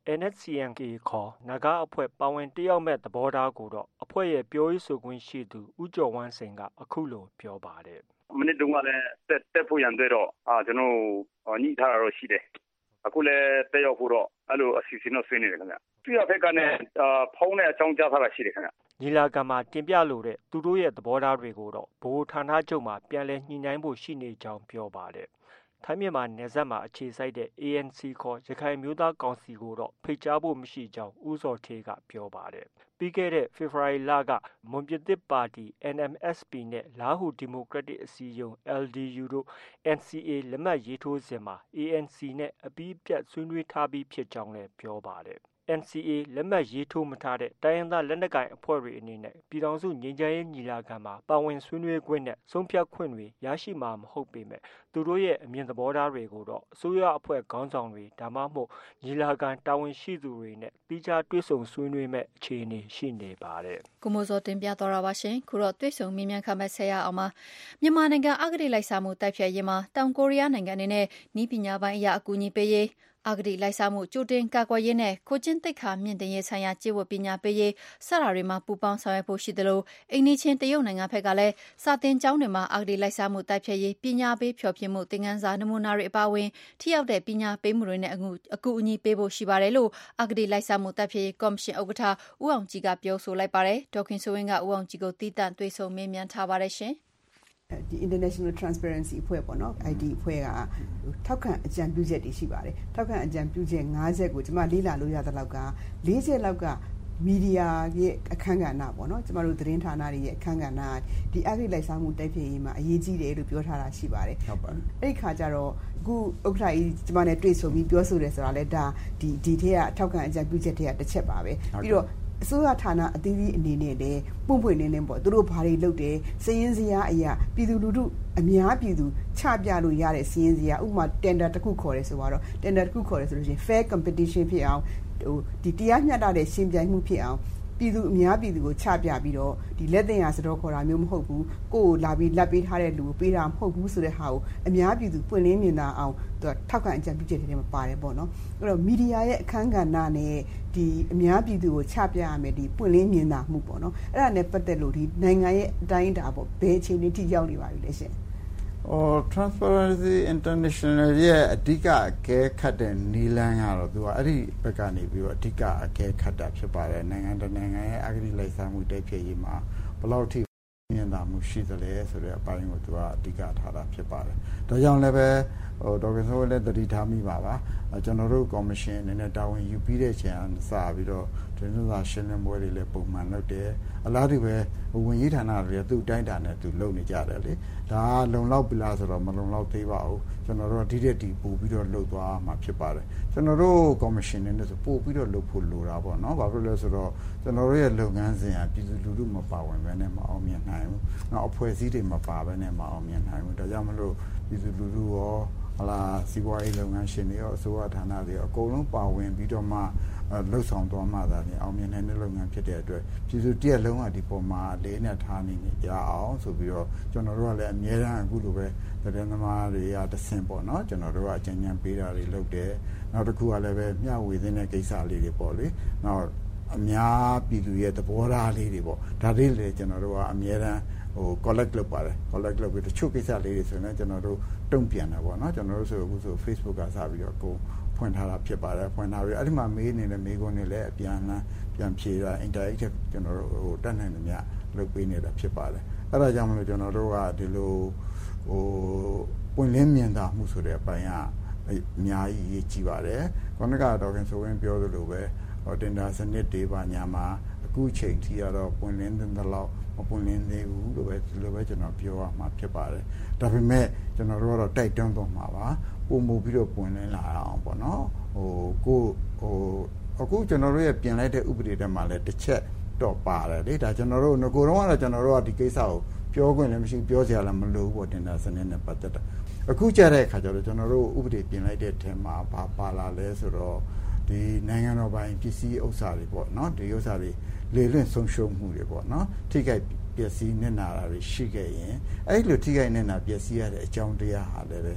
N S C N K ခေါ်နဂါအဖွဲ့ပါဝင်တယောက်မဲ့သဘောထားကိုတော့အဖွဲ့ရဲ့ပြောရေးဆိုခွင့်ရှိသူဦးကျော်ဝမ်းစိန်ကအခုလိုပြောပါတယ်မနေ့တုန်းကလည်းတက်တက်ဖို့ရန်တွေ့တော့အာကျွန်တော်ညှိထားတာတော့ရှိတယ်အခုလည်းတက်ရောက်ဖို့တော့အဲ့လိုအစီအစဉ်တော့ဆွေးနေတယ်ခင်ဗျသူရဖက်ကနဲ့ဖုန်းနဲ့အကြောင်းကြားထားတာရှိတယ်ခင်ဗျညီလာခံမှာတင်ပြလိုတဲ့သူတို့ရဲ့သဘောထားတွေကိုတော့ဗဟိုဌာနချုပ်မှာပြန်လည်ညှိနှိုင်းဖို့ရှိနေကြောင်းပြောပါတယ်ထိုင်းမြန်မာနယ်စပ်မှာအခြေစိုက်တဲ့ A N C ခေါ်ရခိုင်မျိုးသားကောင်စီကိုတော့ဖိတ်ကြားဖို့မရှိကြောင်းဦးစောထေးကပြောပါတယ်ပြီးခဲ့တဲ့ဖေဖော်ဝါရီလကမွန်ပြည်သစ်ပါတီ N M S P နဲ့လားဟူဒီမိုကရက်တစ်အစည်းအရုံး L D U တို့ N C A လက်မှတ်ရေးထိုးစဉ်မှာ A N C နဲ့အပြီးပြတ်ဆွေးနွေးထားပြီးဖြစ်ကြောင်းလည်းပြောပါတယ် N C A လက်မှတ်ရေးထိုးမထားတဲ့တိုင်းရင်းသားလက်နက်ကိုင်အဖွဲ့တွေအနေနဲ့ပြည်ထောင်စုငြိမ်းချမ်းရေးညီလာခံမှာပါဝင်ဆွေးနွေးခွင့်နဲ့ဆုံးဖြတ်ခွင့်တွေရရှိမှာမဟုတ်ပေမဲ့သူတို့ရဲ့အမြင်သဘောထားတွေကိုတော့အစိုးရအဖွဲ့ခေါင်းဆောင်တွေဒါမှမဟုတ်ညီလာခံတာဝန်ရှိသူတွေနဲ့ပြီးခြားတွေ့ဆုံဆွေးနွေးမဲ့အခြေအနေရှိနေပါတယ်။ကိုမိုးစောတင်ပြတော်တာပါရှင်။ခုတော့တွေ့ဆုံမြင်မြန်ခံမဲ့ဆက်ရအောင်ပါ။မြန်မာနိုင်ငံအဂတိလိုက်စားမှုတိုက်ဖျက်ရေးမှာတောင်ကိုရီးယားနိုင်ငံအနေနဲ့ဤပညာပိုင်းအရာအကူအညီပေးရေးအဂတိလိုက်စားမှုကြိုတင်ကာကွယ်ရေးနဲ့ကိုကျင့်သိက္ခာမြင့်တင်ရေးဆိုင်ရာကျင့်ဝတ်ပညာပေးရေးစတာတွေမှာပူးပေါင်းဆောင်ရွက်ဖို့ရှိသလိုအိမ်နီးချင်းတရုတ်နိုင်ငံဘက်ကလည်းစာသင်ကျောင်းတွေမှာအဂတိလိုက်စားမှုတိုက်ဖျက်ရေးပညာပေးဖျော်ဖြေမှုသင်ခန်းစာနမူနာတွေအပါအဝင်ထိရောက်တဲ့ပညာပေးမှုတွေနဲ့အကူအညီပေးဖို့ရှိပါတယ်လို့အဂတိလိုက်စားမှုတိုက်ဖျက်ရေးကော်မရှင်ဥက္ကဋ္ဌဦးအောင်ကြည်ကပြောဆိုလိုက်ပါတယ်။ဒေါက်ခင်စိုးဝင်းကဦးအောင်ကြည်ကိုတီးတန့်တွေ့ဆုံမေးမြန်းထားပါတယ်ရှင်။ဒီ International Transparency အဖွဲ့ပေါ့နော် I D အဖွဲ့ကထောက်ခံအကြံပြုချက်တွေရှိပါတယ်ထောက်ခံအကြံပြုချက်၅ချက်ကိုကျွန်မလေ့လာလို့ရတဲ့လောက်က၄ချက်လောက်ကမီဒီယာရဲ့အခန်းကဏ္ဍပေါ့နော်ကျွန်တော်တို့သတင်းဌာနတွေရဲ့အခန်းကဏ္ဍဒီအဂတိလိုက်စားမှုတိုက်ဖျက်ရေးမှာအရေးကြီးတယ်လို့ပြောထားတာရှိပါတယ်ဟုတ်ပါအဲ့ဒီခါကျတော့အခုဥက္ကဋ္ဌကြီးကျွန်မနဲ့တွေ့ဆုံပြီးပြောဆိုတယ်ဆိုတာလဲဒါဒီဒီထက်ကထောက်ခံအကြံပြုချက်တွေကတစ်ချက်ပါပဲပြီးတော့အစိုးရဌာနအသီးသီးအနေနဲ့လည်းပုံပွင့်နေနေပေါ့သူတို့ဘာတွေလုပ်တယ်စည်ရင်းစရာအရာပြည်သူလူထုအများပြည်သူချပြလို့ရတဲ့စည်ရင်းစရာဥပမာ tender တစ်ခုခေါ်ရဲဆိုတော့ tender တစ်ခုခေါ်ရဲဆိုလို့ရှိရင် fair competition ဖြစ်အောင်ဟိုဒီတရားမျှတတဲ့ရှင်ပြိုင်မှုဖြစ်အောင်ပြည်သူအများပြည်သူကိုချပြပြီးတော့ဒီလက်တင်ရစတော့ခေါ်တာမျိုးမဟုတ်ဘူးကိုယ်လာပြီးလက်ပေးထားတဲ့လူကိုပေးတာမဟုတ်ဘူးဆိုတဲ့ဟာကိုအများပြည်သူပွင့်လင်းမြင်သာအောင်သူထောက်ခံအကြံပြုချက်တွေမှာပါတယ်ပေါ့နော်အဲ့တော့မီဒီယာရဲ့အခန်းကဏ္ဍနဲ့ဒီအများပြည်သူကိုချပြရမယ်ဒီပွင့်လင်းမြင်သာမှုပေါ့နော်အဲ့ဒါနဲ့ပတ်သက်လို့ဒီနိုင်ငံရဲ့အတိုင်းအတာပေါ့ဘယ်အခြေအနေထိရောက်နေပါပြီလဲရှင် Oh, Transparency International ရဲ့အဓိကအကဲခတ်တဲ့နီလန်းကတော့သူကအဲ့ဒီဘက်ကနေပြီးတော့အဓိကအကဲခတ်တာဖြစ်ပါတယ်နိုင်ငံတကာနိုင်ငံရဲ့အဂတိလိုက်စားမှုတိုက်ဖျက်ရေးမှာဘယ်လောက်ထိမြင်သာမှုရှိသလဲဆိုတဲ့အပိုင်းကိုသူကအဓိကထားတာဖြစ်ပါတယ်ဒါကြောင့်လည်းပဲဟိုဒေါက်တာဆိုလည်းတတိထားမိပါပါကျွန်တော်တို့ကော်မရှင်အနေနဲ့တာဝန်ယူပြီးတဲ့အချိန်အစပြီးတော့ဒီလိုသာရှင်းလင်းပွဲတွေလည်းပုံမှန်လုပ်တယ်အလားတူပဲဝန်ကြီးဌာနတွေသူ့တိုင်းတာနဲ့သူလုပ်နေကြတယ်လေဒါလုံလောက်ပြီလားဆိုတော့မလုံလောက်သေးပါဘူးကျွန်တော်တို့ဒီတဲ့ဒီပို့ပြီးတော့လုပ်သွားမှာဖြစ်ပါတယ်ကျွန်တော်တို့ကော်မရှင်နဲ့ဆိုပို့ပြီးတော့လုပ်ဖို့လိုတာပေါ့နော်ဘာဖြစ်လဲဆိုတော့ကျွန်တော်တို့ရဲ့လုပ်ငန်းစဉ်ကပြည်သူလူထုမပါဝင်ဘဲနဲ့မအောင်မြင်နိုင်ဘူးနောက်အဖွဲ့အစည်းတွေမပါဘဲနဲ့မအောင်မြင်နိုင်ဘူးဒါကြောင့်မလို့ပြည်သူလူထုရောဟလာစီးပွားရေးလုပ်ငန်းရှင်တွေရောအစိုးရဌာနတွေရောအကုန်လုံးပါဝင်ပြီးတော့မှလှုပ်ဆောင်သွားမှသာလေအောင်မြင်တဲ့လုပ်ငန်းဖြစ်တဲ့အတွက်ပြည်သူတရက်လုံးကဒီပုံမှာလေးနဲ့ထားနေနေကြအောင်ဆိုပြီးတော့ကျွန်တော်တို့ကလည်းအများအားအခုလိုပဲသတင်းသမားတွေကတဆင့်ပေါ့နော်ကျွန်တော်တို့ကအကြံဉာဏ်ပေးတာတွေလုပ်တယ်နောက်တစ်ခုကလည်းပဲမျှဝေသင်းတဲ့ကိစ္စလေးတွေပေါ့လေနောက်အများပြည်သူရဲ့သဘောထားလေးတွေပေါ့ဒါလေးလေကျွန်တော်တို့ကအများအားဟို collect လုပ်ပါတယ် collect လုပ်ပြီးတချို့ကိစ္စလေးတွေဆိုရင်ကျွန်တော်တို့တုံ့ပြန်တာပေါ့နော်ကျွန်တော်တို့ဆိုအခုဆို Facebook ကစပြီးတော့ကိုဖွင့်ထားတာဖြစ်ပါတယ်ဖွင့်ထားပြီးအဲ့ဒီမှာမေးနေတဲ့မေးခွန်းတွေလည်းအပြန်လှန်ပြန်ဖြေတာ interactive ကျွန်တော်တို့ဟိုတက်နိုင်တယ်များလုပ်ပေးနေတာဖြစ်ပါတယ်အဲ့ဒါကြောင့်မလို့ကျွန်တော်တို့ကဒီလိုဟိုပွင့်လင်းမြင်သာမှုဆိုတဲ့အပိုင်းကအများကြီးရေးကြည့်ပါတယ်ခေါင်းကတော့ခင်ဆိုရင်ပြောသလိုပဲဟိုတင်တာစနစ်တွေပါညာမှာအခုချိန်ထိကတော့ပွင့်လင်းတဲ့လောက်မပွင့်လင်းသေးဘူးလို့ပဲဒီလိုပဲကျွန်တော်ပြောရမှာဖြစ်ပါတယ်ဒါပေမဲ့ကျွန်တော်တို့ကတော့တိုက်တွန်းသွားမှာပါပုံမူပြီးတော့ပွင့်လင်းလာအောင်ပေါ့နော်ဟိုကိုဟိုအခုကျွန်တော်တို့ရဲ့ပြင်လိုက်တဲ့ဥပဒေတွေမှာလည်းတစ်ချက်တော့ပါတယ်လေဒါကျွန်တော်တို့ငကိုတော့ကတော့ကျွန်တော်တို့ကဒီကိစ္စကိုပြောခွင့်လည်းမရှိပြောစရာလည်းမလိုဘူးပေါ့တင်တာစနစ်နဲ့ပတ်သက်တာအခုကြတဲ့အခါကျတော့ကျွန်တော်တို့ဥပဒေပြင်လိုက်တဲ့အထက်မှာဘာပါလာလဲဆိုတော့ဒီနိုင်ငံတော်ပိုင်ပစ္စည်းဥစ္စာတွေပေါ့နော်ဒီဥစ္စာတွေလေလွင့်ဆုံးရှုံးမှုတွေပေါ့နော်ထိခိုက်ပျက်စီးနေတာတွေရှိခဲ့ရင်အဲ့လိုထိခိုက်နေတာပျက်စီးရတဲ့အကြောင်းတရားဟာလည်းပဲဟ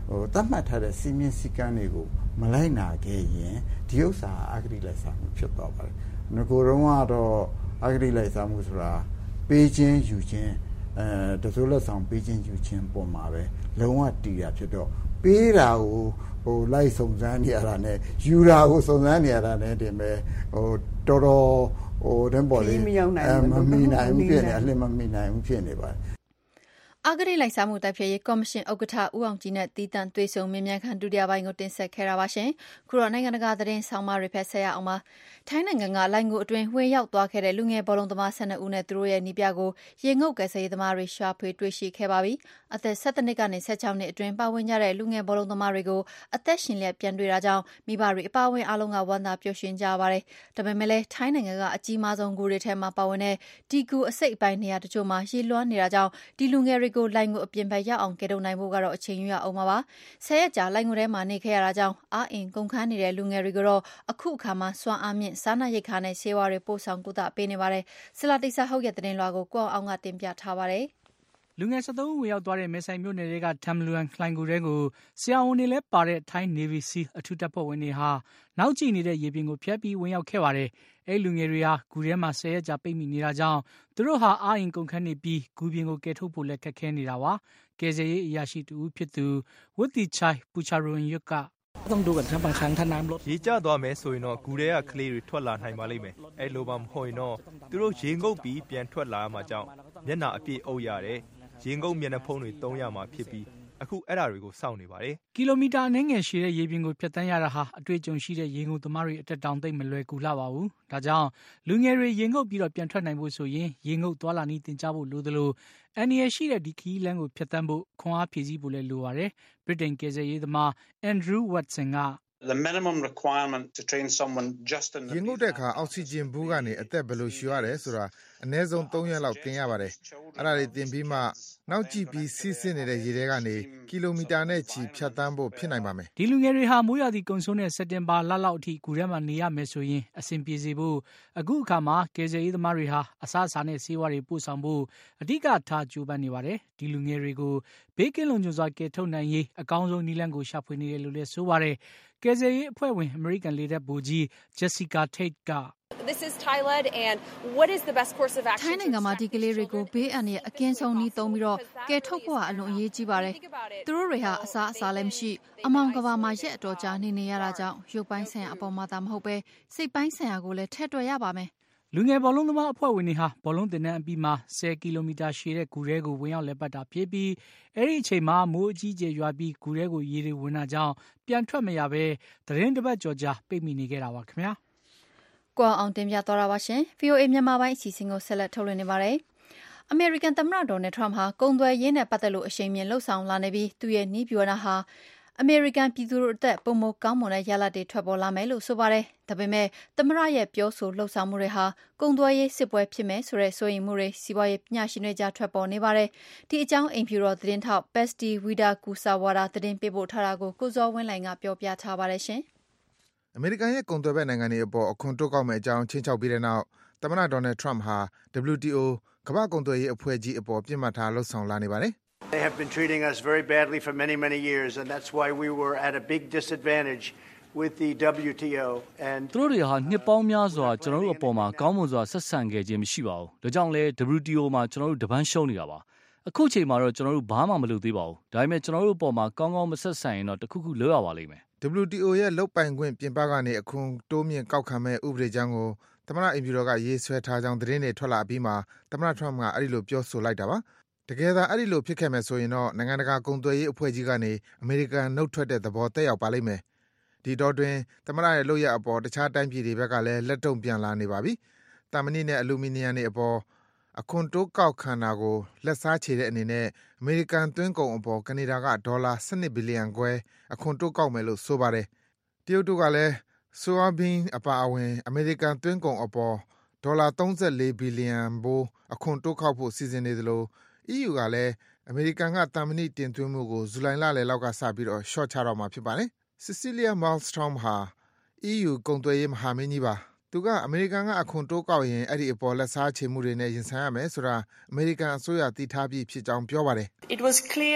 ဟိုတတ်မှတ်ထားတဲ့စီမင်းစည်းကမ်းတွေကိုမလိုက်နာခဲ့ရင်ဒီဥစ္စာအဂတိလိုက်စားမှုဖြစ်သွားပါတယ်ငကိုတော့ကတော့အဂတိလိုက်စားမှုဆိုတာပေးခြင်းယူခြင်းအဲတစိုးလက်ဆောင်ပေးခြင်းယူခြင်းပုံမှာပဲလုံးဝတည်ရဖြစ်တော့ပေးတာကိုဟိုလိုက်စုံစမ်းနေရတာနဲ့ယူတာကိုစုံစမ်းနေရတာနဲ့တင်ပဲဟိုတော်တော်ဟိုတန်းပေါ်လေးမမီနိုင်ဘူးဖြစ်နေအလင်းမမီနိုင်ဘူးဖြစ်နေပါတယ်အဂတိလိုက်စားမှုတိုက်ဖျက်ရေးကော်မရှင်ဥက္ကဋ္ဌဦးအောင်ကြည်နဲ့တည်တံ့သွေးဆုံမြင်းမြန်ခန့်ဒုတိယပိုင်းကိုတင်ဆက်ခဲ့တာပါရှင်။ခုတော့နိုင်ငံတကာသတင်းဆောင်မတွေဖက်ဆက်ရအောင်ပါ။ထိုင်းနိုင်ငံကလိုင်ကိုအတွင်းဝေရောက်သွားခဲ့တဲ့လူငယ်ဘောလုံးသမား၁၂ဦးနဲ့သူတို့ရဲ့နီးပြကိုရေငုပ်ကယ်ဆယ်ရေးသမားတွေရှာဖွေတွေ့ရှိခဲ့ပါပြီ။အသက်၁၇နှစ်ကနေ၁၆နှစ်အတွင်းပါဝင်ကြတဲ့လူငယ်ဘောလုံးသမားတွေကိုအသက်ရှင်လျက်ပြန်တွေ့တာကြောင့်မိဘတွေအပါအဝင်အလုံးကဝမ်းသာပျော်ရွှင်ကြပါတယ်။ဒါပေမဲ့လည်းထိုင်းနိုင်ငံကအကြီးမားဆုံးဂူတွေထဲမှာပါဝင်တဲ့ဒီဂူအစိတ်အပိုင်းနေရာတချို့မှာရေလွှမ်းနေတာကြောင့်ဒီလူငယ်တွေကိုလိုင်ကိုအပြင်ဘက်ရောက်အောင်ကယ်ထုတ်နိုင်ဖို့ကတော့အချိန်ယူရအောင်ပါပါဆယ်ရက်ကြာလိုင်ကိုထဲမှာနေခဲ့ရတာကြောင့်အာအင်ကုန်ခန်းနေတဲ့လူငယ်တွေကတော့အခုအခါမှာစွမ်းအားမြင့်စားနပ်ရိက္ခာနဲ့ဆေးဝါးတွေပို့ဆောင်ကုသပေးနေပါတယ်ဆလာတိဆာဟုတ်ရဲ့တင်လွှာကိုကိုအောင်ကတင်ပြထားပါတယ်လူငယ်၁၃ဦးဝင်ရောက်သွားတဲ့မဲဆိုင်မြို့နယ်တွေကထမ်လူအန်ခလိုင်ကူတဲကိုဆရာဝန်တွေလည်းပါတဲ့ထိုင်း Navy SEAL အထူးတပ်ဖွဲ့ဝင်တွေဟာနောက်ကျနေတဲ့ရေပြင်ကိုဖျက်ပြီးဝင်ရောက်ခဲ့ပါတယ်။အဲလူငယ်တွေဟာဂူထဲမှာဆယ်ရက်ကြာပိတ်မိနေတာကြောင့်သူတို့ဟာအာရင်ကုန်ခန်းနေပြီးဂူပြင်ကိုကယ်ထုတ်ဖို့လည်းခက်ခဲနေတာပါ။ကယ်ဆယ်ရေးအရာရှိတူဖြစ်သူဝတ်တီချိုင်ပူချာရွန်ယွတ်ကต้องดูกันครับบางครั้งถ้าน้ำลดရေကျသွားမယ်ဆိုရင်တော့ဂူထဲကကလေးတွေထွက်လာနိုင်ပါလိမ့်မယ်။အဲလိုမှမဟုတ်ရင်တော့သူတို့ရေငုပ်ပြီးပြန်ထွက်လာမှကြောင့်မျက်နှာအပြည့်အုပ်ရတယ်။ရေငုပ်မျက်နှာဖုံးတွေသုံးရမှာဖြစ်ပြီးအခုအဲ့ဒါတွေကိုစောင့်နေပါတယ်။ကီလိုမီတာအနည်းငယ်ရှည်တဲ့ရေပြင်ကိုဖြတ်တန်းရတာဟာအတွေ့အကြုံရှိတဲ့ရေငုပ်သမားတွေအတက်တောင်သိမ့်မလွယ်ကူလှပါဘူး။ဒါကြောင့်လူငယ်တွေရေငုပ်ပြီးတော့ပြန်ထွက်နိုင်ဖို့ဆိုရင်ရေငုပ်သွားလာနည်းသင်ကြားဖို့လိုသလိုအန်ဒီရရှိတဲ့ဒီခီးလန်းကိုဖြတ်တန်းဖို့ခွန်အားဖြည့်ဆည်းဖို့လည်းလိုပါတယ်။ဗြိတိန်ကယ်ဆယ်ရေးသမားအန်ဒရူးဝတ်ဆန်က The minimum requirement to train someone just in the ရေငုပ်တဲ့အခါအောက်ဆီဂျင်ဘူးကနေအသက်ဘယ်လိုရှူရတယ်ဆိုတာအနည်းဆုံး၃ရက်လောက်သင်ရပါတယ်။အဲ့ဒါတွေသင်ပြီးမှနောက်ကြည့်ပြီးစီးဆင်းနေတဲ့ရေထဲကနေကီလိုမီတာနဲ့ချီဖြတ်တန်းဖို့ဖြစ်နိုင်ပါမယ်။ဒီလူငယ်တွေဟာမိုးရာသီကုန်ဆုံးတဲ့စက်တင်ဘာလလောက်အထိဂူထဲမှာနေရမယ်ဆိုရင်အဆင်ပြေစေဖို့အခုအခါမှာကယ်ဆယ်ရေးသမားတွေဟာအစားအစာနဲ့ဆေးဝါးတွေပို့ဆောင်ဖို့အဓိကထားကြိုးပမ်းနေပါတယ်။ဒီလူငယ်တွေကိုဘေးကင်းလုံခြုံစွာကယ်ထုတ်နိုင်ရေးအကောင်းဆုံးနည်းလမ်းကိုရှာဖွေနေတယ်လို့လည်းဆိုပါတယ်။ကယ်ဆယ်ရေးအဖွဲ့ဝင်အမေရိကန်လေတပ်ဗိုလ်ကြီးဂျက်စီကာထိတ်က This is Thailand and what is the best course of action ထိုင်းနိုင်ငံမှာဒီကလေးတွေကိုဘေးအန္တရာယ်အကင်းဆုံးနည်းသုံးပြီးတော့ကယ်ထုတ်ဖို့ကအလွန်အရေးကြီးပါတယ်။သူတို့တွေဟာအစားအစာလည်းမရှိအမောင်ကဘာမှာရက်အတော်ကြာနေနေရတာကြောင့်ရုပ်ပိုင်းဆိုင်ရာအပေါ်မှာသာမဟုတ်ပဲစိတ်ပိုင်းဆိုင်ရာကိုလည်းထည့်တွက်ရပါမယ်။လူငယ်ဘောလုံးသမားအဖွဲ့ဝင်တွေဟာဘောလုံးတင်တဲ့အပြီးမှာဆယ်ကီလိုမီတာရှည်တဲ့ဂူထဲကိုဝင်ရောက်လက်ပတ်တာဖြစ်ပြီးအဲ့ဒီအချိန်မှာမိုးအကြီးကျယ်ရွာပြီးဂူထဲကိုရေတွေဝင်တာကြောင့်ပြန်ထွက်မရပဲသတင်းတစ်ပတ်ကျော်ကြာပိတ်မိနေခဲ့တာပါခင်ဗျာ။ကိုအောင်တင်ပြသွားတာပါရှင် ဗီအိုအေ မြန်မာပိုင်းအစီအစဉ်ကိုဆက်လက်ထုတ်လွှင့်နေပါတယ်အမေရိကန်သမ္မတဒေါ်နယ်ထရမ့်ဟာကုန်သွယ်ရေးနဲ့ပတ်သက်လို့အရှိန်မြင့်လှုပ်ဆောင်လာနေပြီးသူရဲ့နီးပြိုနာဟာအမေရိကန်ပြည်သူတို့အသက်ပုံမကောင်းမွန်တဲ့ရလဒ်တွေထွက်ပေါ်လာမယ်လို့ဆိုပါတယ်ဒါပေမဲ့သမ္မတရဲ့ပြောဆိုလှုပ်ဆောင်မှုတွေဟာကုန်သွယ်ရေးစစ်ပွဲဖြစ်မယ်ဆိုတဲ့ဆိုရင်မှုတွေစီးပွားရေးပညာရှင်တွေကြားထွက်ပေါ်နေပါတယ်ဒီအကြောင်းအိမ်ဖြူတော်သတင်းထောက်ပက်စတီဝီဒါကူဆာဝါဒသတင်းပေးပို့ထားတာကိုကိုစောဝင်းလိုင်ကပြောပြထားပါတယ်ရှင်အမေရိကန်ရဲ့ကုန်သွယ်ဘက်နိုင်ငံတွေအပေါ်အခွန်တိုးကောက်မယ့်အကြောင်းချင်းချောက်ပြီးတဲ့နောက်သမ္မတဒေါ်နယ်ထရမ့်ဟာ ဒဗလျူ တီ အို ကမ္ဘာ့ကုန်သွယ်ရေးအဖွဲ့ကြီးအပေါ်ပြစ်မှတ်ထားလှုပ်ဆောင်လာနေပါတယ်။ They have been treating us very badly for many many years and that's why we were at a big disadvantage with the ဒဗလျူ တီ အို and သူတို့တွေဟာနှစ်ပေါင်းများစွာကျွန်တော်တို့အပေါ်မှာကောင်းမွန်စွာဆက်ဆံခဲ့ခြင်းမရှိပါဘူး။ဒါကြောင့်လဲ ဒဗလျူ တီ အို မှာကျွန်တော်တို့တပန်းရှုံးနေတာပါ။အခုချိန်မှာတော့ကျွန်တော်တို့ဘာမှမလုပ်သေးပါဘူး။ဒါပေမဲ့ကျွန်တော်တို့အပေါ်မှာကောင်းကောင်းမဆက်ဆံရင်တော့တခုခုလုပ်ရပါလိမ့်မယ်။ ဒဗလျူ တီ အို ရဲ့လုပ်ပိုင်ခွင့်ပြင်ပကနေအခွန်တိုးမြင့်ကောက်ခံမဲ့ဥပဒေကြမ်းကိုသမ္မတအိမ်ဖြူတော်ကရေးဆွဲထားကြောင်းသတင်းတွေထွက်လာပြီးမှသမ္မတထရမ့်ကအဲ့ဒီလိုပြောဆိုလိုက်တာပါ။တကယ်သာအဲ့ဒီလိုဖြစ်ခဲ့မယ်ဆိုရင်တော့နိုင်ငံတကာကုန်သွယ်ရေးအဖွဲ့ကြီးကနေအမေရိကန်နှုတ်ထွက်တဲ့သဘောတက်ရောက်ပါလိမ့်မယ်။ဒီတော့တွင်သမ္မတရဲ့လုပ်ရအပေါ်တခြားတိုင်းပြည်တွေဘက်ကလည်းလက်တုံ့ပြန်လာနေပါပြီ။တမန်နီနဲ့အလူမီနီယံတွေအပေါ်အခွန်တိုးကောက်ခံတာကိုလက်စားချေတဲ့အနေနဲ့အမေရိကန်သွင်းကုန်အပေါ်ကနေဒါကဒေါ်လာ၁၂ဘီလီယံခွဲအခွန်တိုးကောက်မယ်လို့ဆိုပါတယ်။တရုတ်တို့ကလည်းဆိုယာဘင်းအပါအဝင်အမေရိကန်သွင်းကုန်အပေါ်ဒေါ်လာ၃၄ဘီလီယံဖိုးအခွန်တိုးကောက်ဖို့စီစဉ်နေသလို အီးယူ ကလည်းအမေရိကန်ကတမန်နီတင်သွင်းမှုကိုဇူလိုင်လလယ်လောက်ကစပြီးတော့ရှော့ချတော့မှာဖြစ်ပါတယ်။ Cecilia Malmstrom ဟာ အီးယူ ကုန်သွယ်ရေးမဟာမင်းကြီးပါ။သူကအမေရိကန်ကအခွန်တိုးကောက်ရင်အဲ့ဒီအပေါ်လက်စားချေမှုတွေနဲ့ရင်ဆိုင်ရမယ်ဆိုတာအမေရိကန်အစိုးရသိထားပြီးဖြစ်ကြောင်းပြောပါတယ်။ It was clear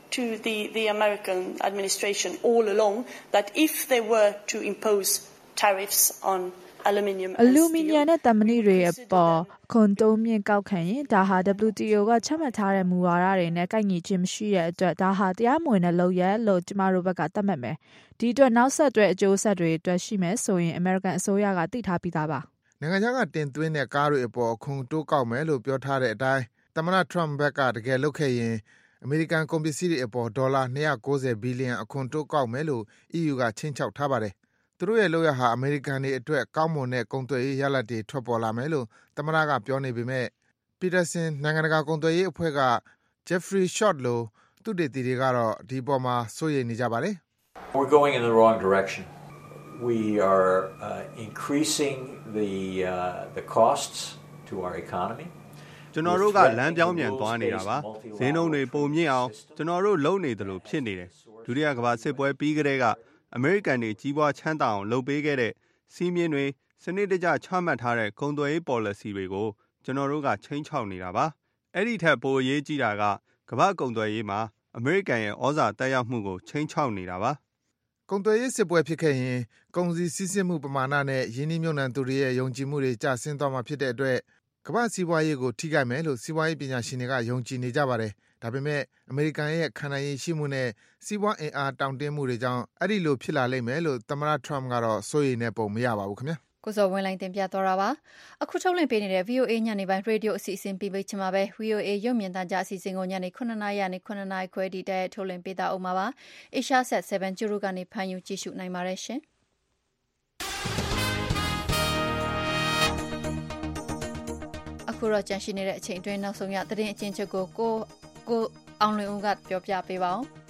to the, the American administration all along that if they were to impose tariffs on aluminium and steel အလူမီနီယံနဲ့သံမဏိတွေအပေါ်ခွန်တိုးမြင့်ကောက်ခံရင်ဒါဟာ W T O ကချမှတ်ထားတဲ့မူဝါဒတွေနဲ့ကိုက်ညီခြင်းမရှိတဲ့အတွက်ဒါဟာတရားမဝင်တဲ့လုပ်ရပ်လို့ကျမတို့ဘက်ကသတ်မှတ်မယ်။ဒီအတွက်နောက်ဆက်တွဲအကျိုးဆက်တွေအတွက်ရှိမယ်ဆိုရင် American အစိုးရကသိထားပြီးသားပါ။နိုင်ငံခြားကတင်သွင်းတဲ့ကားတွေအပေါ်ခွန်တိုးကောက်မယ်လို့ပြောထားတဲ့အတိုင်းသမ္မတ Trump ဘက်ကတကယ်လုပ်ခဲ့ရင်အမေရိကန်ကုန်ပစ္စည်းတွေအပေါ်ဒေါ်လာtwo hundred ninetyဘီလီယံအခွန်တိုးကောက်မယ်လို့ E U ကချင်းချောက်ထားပါတယ်။သူတို့ရဲ့လုပ်ရဟာအမေရိကန်တွေအတွက်ကောင်းမွန်တဲ့ကုန်သွယ်ရေးရလဒ်တွေထွက်ပေါ်လာမယ်လို့သမ္မတကပြောနေပေမဲ့ Peterson နိုင်ငံတကာကုန်သွယ်ရေးအဖွဲ့က Jeffrey Short လိုသူတေသီတွေကတော့ဒီပေါ်မှာစိုးရိမ်နေကြပါတယ်။ We're going in the wrong direction. We are uh, increasing the uh, the costs to our economy. ကျွန်တော်တို့ကလမ်းပြောင်းပြန်သွားနေတာပါဈေးနှုန်းတွေပုံမြင့်အောင်ကျွန်တော်တို့လုပ်နေတယ်လို့ဖြစ်နေတယ်ဒုတိယကမ္ဘာစစ်ပွဲပြီးကတည်းကအမေရိကန်တွေကြီးပွားချမ်းသာအောင်လုပ်ပေးခဲ့တဲ့စီးမြင့်တွေစနစ်တကျချမှတ်ထားတဲ့ကုန်သွယ်ရေး policy တွေကိုကျွန်တော်တို့ကချိန်ချောက်နေတာပါအဲ့ဒီထက်ပိုအရေးကြီးတာကကမ္ဘာကုန်သွယ်ရေးမှာအမေရိကန်ရဲ့ဩဇာတက်ရောက်မှုကိုချိန်ချောက်နေတာပါကုန်သွယ်ရေးစစ်ပွဲဖြစ်ခဲ့ရင်ကုန်စည်စီးဆင်းမှုပမာဏနဲ့ယင်းနှိမ့်မြုံနှံသူတွေရဲ့ယုံကြည်မှုတွေကျဆင်းသွားမှာဖြစ်တဲ့အတွက်ကမ္ဘာစီးပွားရေးကိုထိခိုက်မယ်လို့စီးပွားရေးပညာရှင်တွေကယုံကြည်နေကြပါတယ်။ဒါပေမဲ့အမေရိကန်ရဲ့ခံနိုင်ရည်ရှိမှုနဲ့စီးပွားအင်အားတောင့်တင်းမှုတွေကြောင့်အဲ့ဒီလိုဖြစ်လာလိမ့်မယ်လို့သမ္မတ Trump ကတော့စိုးရိမ်နေပုံမရပါဘူးခင်ဗျာ။ကိုစောဝင်းလိုင်းတင်ပြသွားတာပါ။အခုထုတ်လွှင့်ပေးနေတဲ့ V O A ညနေပိုင်းရေဒီယိုအစီအစဉ်ပြီးပိတ်ချင်ပါပဲ။ V O A ရုပ်မြင်သံကြားအစီအစဉ်ကိုညနေnineနာရီကနေnineနာရီခွဲဒီတဲ့ထုတ်လွှင့်ပေးတာအောင်ပါပါ။ Asia Set sevenကျူရိုကနေဖန်ယူကြည့်ရှုနိုင်ပါတယ်ရှင်။အခုတော့ကြန့်ရှိနေတဲ့အချိန်အတွင်းနောက်ဆုံးရသတင်းအကျဉ်းချုပ်ကိုကိုကိုအောင်လွင်ဦးကပြောပြပေးပါအောင်။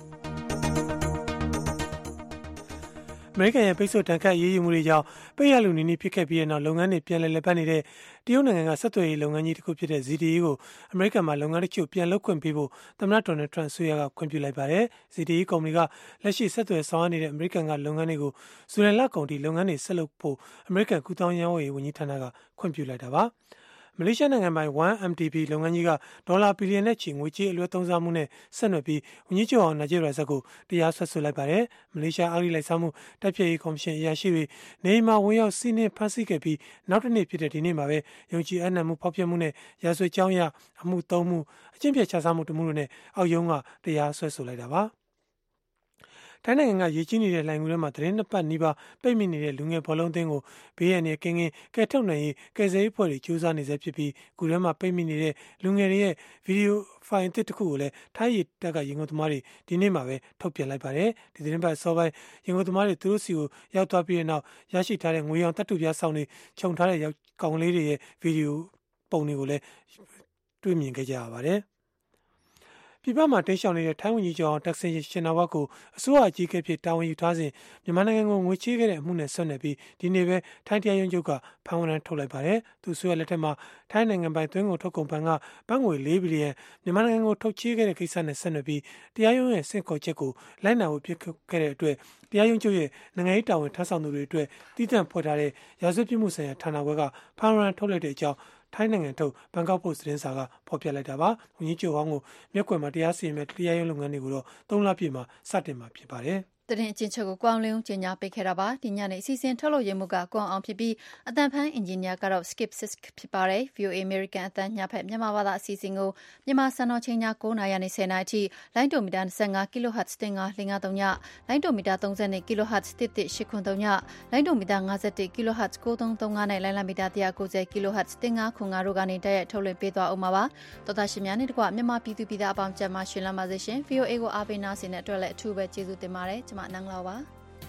အမေရိကန်ရဲ့ပိတ်ဆို့တန်ခတ်ရေးယူမှုတွေကြောင့်ပိတ်ရလူနီးနီးဖြစ်ခဲ့ပြီးတဲ့နောက်လုပ်ငန်းတွေပြန်လည်လည်ပတ်နေတဲ့တရုတ်နိုင်ငံကဆက်သွယ်ရေးလုပ်ငန်းကြီးတစ်ခုဖြစ်တဲ့ Z T E ကိုအမေရိကန်မှာလုပ်ငန်းတချို့ပြန်လုပ်ခွင့်ပေးဖို့သမ္မတဒေါ်နယ်ထရန့်ဆွေးရကခွင့်ပြုလိုက်ပါတယ်။ Z T E ကုမ္ပဏီကလက်ရှိဆက်သွယ်ဆောင်ရွက်နေတဲ့အမေရိကန်ကလုပ်ငန်းတွေကိုဇူလိုင်လကုန်ထိလုပ်ငန်းတွေဆက်လုပ်ဖို့အမေရိကန်ကူးသန်းရောင်းဝယ်ရေးဝန်ကြီးဌာနကခွင့်ပြုလိုက်တာပါ။မလေးရှားနိုင်ငံပိုင် one M T B လုပ်ငန်းကြီးကဒေါ်လာဘီလီယံနဲ့ချီငွေကြေးအလွှဲသုံးစားမှုနဲ့ဆက်နွယ်ပြီးဝန်ကြီးချုပ်အောင်နာဂျစ်ရာဇတ်ကိုတရားစွဲဆိုလိုက်ပါတယ်။မလေးရှားအဂတိလိုက်စားမှုတိုက်ဖျက်ရေးကော်မရှင်အရာရှိတွေနေအိမ်မှာဝင်ရောက်စီးနင်းဖမ်းဆီးခဲ့ပြီးနောက်တစ်နေ့ဖြစ်တဲ့ဒီနေ့မှာပဲယုံကြည်အပ်နှံမှုဖောက်ဖျက်မှုနဲ့ရာဇဝတ်ကြောင်းရအမှုသုံးမှုအကျင့်ပြတ်ခြစားမှုတမှုတို့နဲ့အောက်ရုံးကတရားစွဲဆိုလိုက်တာပါ။ထိုင်းနိုင်ငံကရေကြီးနေတဲ့လှိုင်ကူးထဲမှာသတင်းနှစ်ပတ်နီးပါးပိတ်မိနေတဲ့လူငယ်ဘောလုံးအသင်းကိုဘေးရန်ရဲ့ကင်းကင်းကဲထုတ်နိုင်ရေးကယ်ဆယ်ရေးဖွဲ့တွေကြိုးစားနေဆဲဖြစ်ပြီးကူထဲမှာပိတ်မိနေတဲ့လူငယ်တွေရဲ့ဗီဒီယိုဖိုင်အသစ်တစ်ခုကိုလည်းထိုင်းရေတပ်ကရင်ကုန်သမားတွေဒီနေ့မှာပဲထုတ်ပြန်လိုက်ပါတယ်။ဒီသတင်းပတ်စောပိုင်းရင်ကုန်သမားတွေသူတို့စီကိုရောက်သွားပြီးတဲ့နောက်ရရှိထားတဲ့ငွေရောင်တပ်တူပြားဆောင်တွေခြုံထားတဲ့ကောင်လေးတွေရဲ့ဗီဒီယိုပုံတွေကိုလည်းတွေ့မြင်ခဲ့ကြရပါတယ်။ပြည်ပမှာတင်းရှောင်နေတဲ့ထိုင်းဝန်ကြီးချုပ်အောင်တက်ဆင်ရှင်နာဝတ်ကိုအစိုးရအကြီးအကဲဖြစ်တာဝန်ယူထားစဉ်မြန်မာနိုင်ငံကိုငွေချေးခဲ့တဲ့အမှုနဲ့ဆက်နွယ်ပြီးဒီနေ့ပဲထိုင်းတရားရုံးချုပ်ကဖမ်းဝရမ်းထုတ်လိုက်ပါတယ်။သူဆိုရလက်ထက်မှာထိုင်းနိုင်ငံပိုင်သွင်းကုန်ထုတ်ကုန်ဘဏ်ကဘတ်ငွေfourဘီလီယံမြန်မာနိုင်ငံကိုထုတ်ချေးခဲ့တဲ့ကိစ္စနဲ့ဆက်နွယ်ပြီးတရားရုံးရဲ့ဆင့်ခေါ်ချက်ကိုလိုက်နာဖို့ပြစ်ခဲ့တဲ့အတွက်တရားရုံးချုပ်ရဲ့နိုင်ငံရေးတာဝန်ထမ်းဆောင်သူတွေအတွက်တည်တံ့ဖွဲ့ထားတဲ့ရာဇဝတ်ပြစ်မှုဆိုင်ရာဌာနခွဲကဖမ်းဝရမ်းထုတ်လိုက်တဲ့အကြောင်းထိုင်းနိုင်ငံထုတ်ဘန်ကောက်ပို့စ်သတင်းစာကဖော်ပြလိုက်တာပါ။ဝန်ကြီးချုပ်ဟောင်းကိုမျက်ကွယ်မှာတရားစီရင်မဲ့တရားရုံးလုပ်ငန်းတွေကိုတော့threeလပြည့်မှာစတင်မှာဖြစ်ပါတယ်။သတင်းအချင်းချုပ်ကိုကွအောင်လင်းကျင်းညာပေးခဲ့တာပါဒီညနေအစီအစဉ်ထုတ်လို့ရမှုကကွအောင်ဖြစ်ပြီးအတန်ဖန်းအင်ဂျင်နီယာကတော့ Skip Sisk ဖြစ်ပါတယ် V O A American အတန်ညဖက်မြန်မာဘာသာအစီအစဉ်ကိုမြန်မာစံတော်ချိန်ညnineနာရီကနေtenနာရီအထိလိုင်းတိုမီတာtwenty-five ကီလိုဟတ်ဇ်one five five threeညလိုင်းတိုမီတာthirtyကီလိုဟတ်ဇ်one one eight eight threeညလိုင်းတိုမီတာfifty-oneကီလိုဟတ်ဇ်nine three three fiveနဲ့လိုင်းလမီတာone ninetyကီလိုဟတ်ဇ်one five fiveတို့ကနေတိုက်ရိုက်ထုတ်လွှင့်ပေးသွားအောင်ပါတော်သားရှင်များနဲ့တကွမြန်မာပြည်သူပြည်သားအပေါင်းကျမ်းမာရှင်လမ်းပါစေရှင် V O A ကိုအားပေးနာဆင်တဲ့အတွက်လည်းအထူးပဲကျေးဇူးတင်ပါတယ်ကျွန်မနန်းလာပါ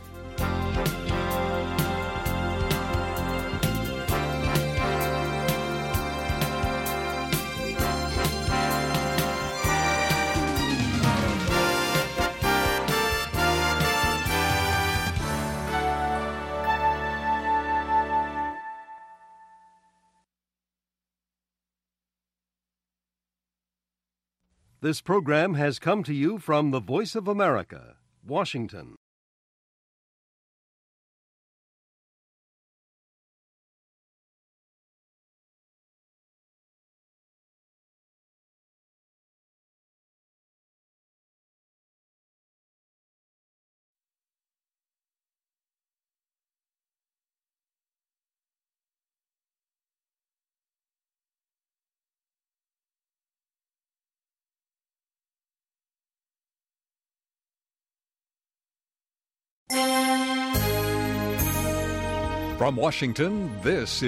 This program has come to you from the Voice of America, Washington. From Washington, this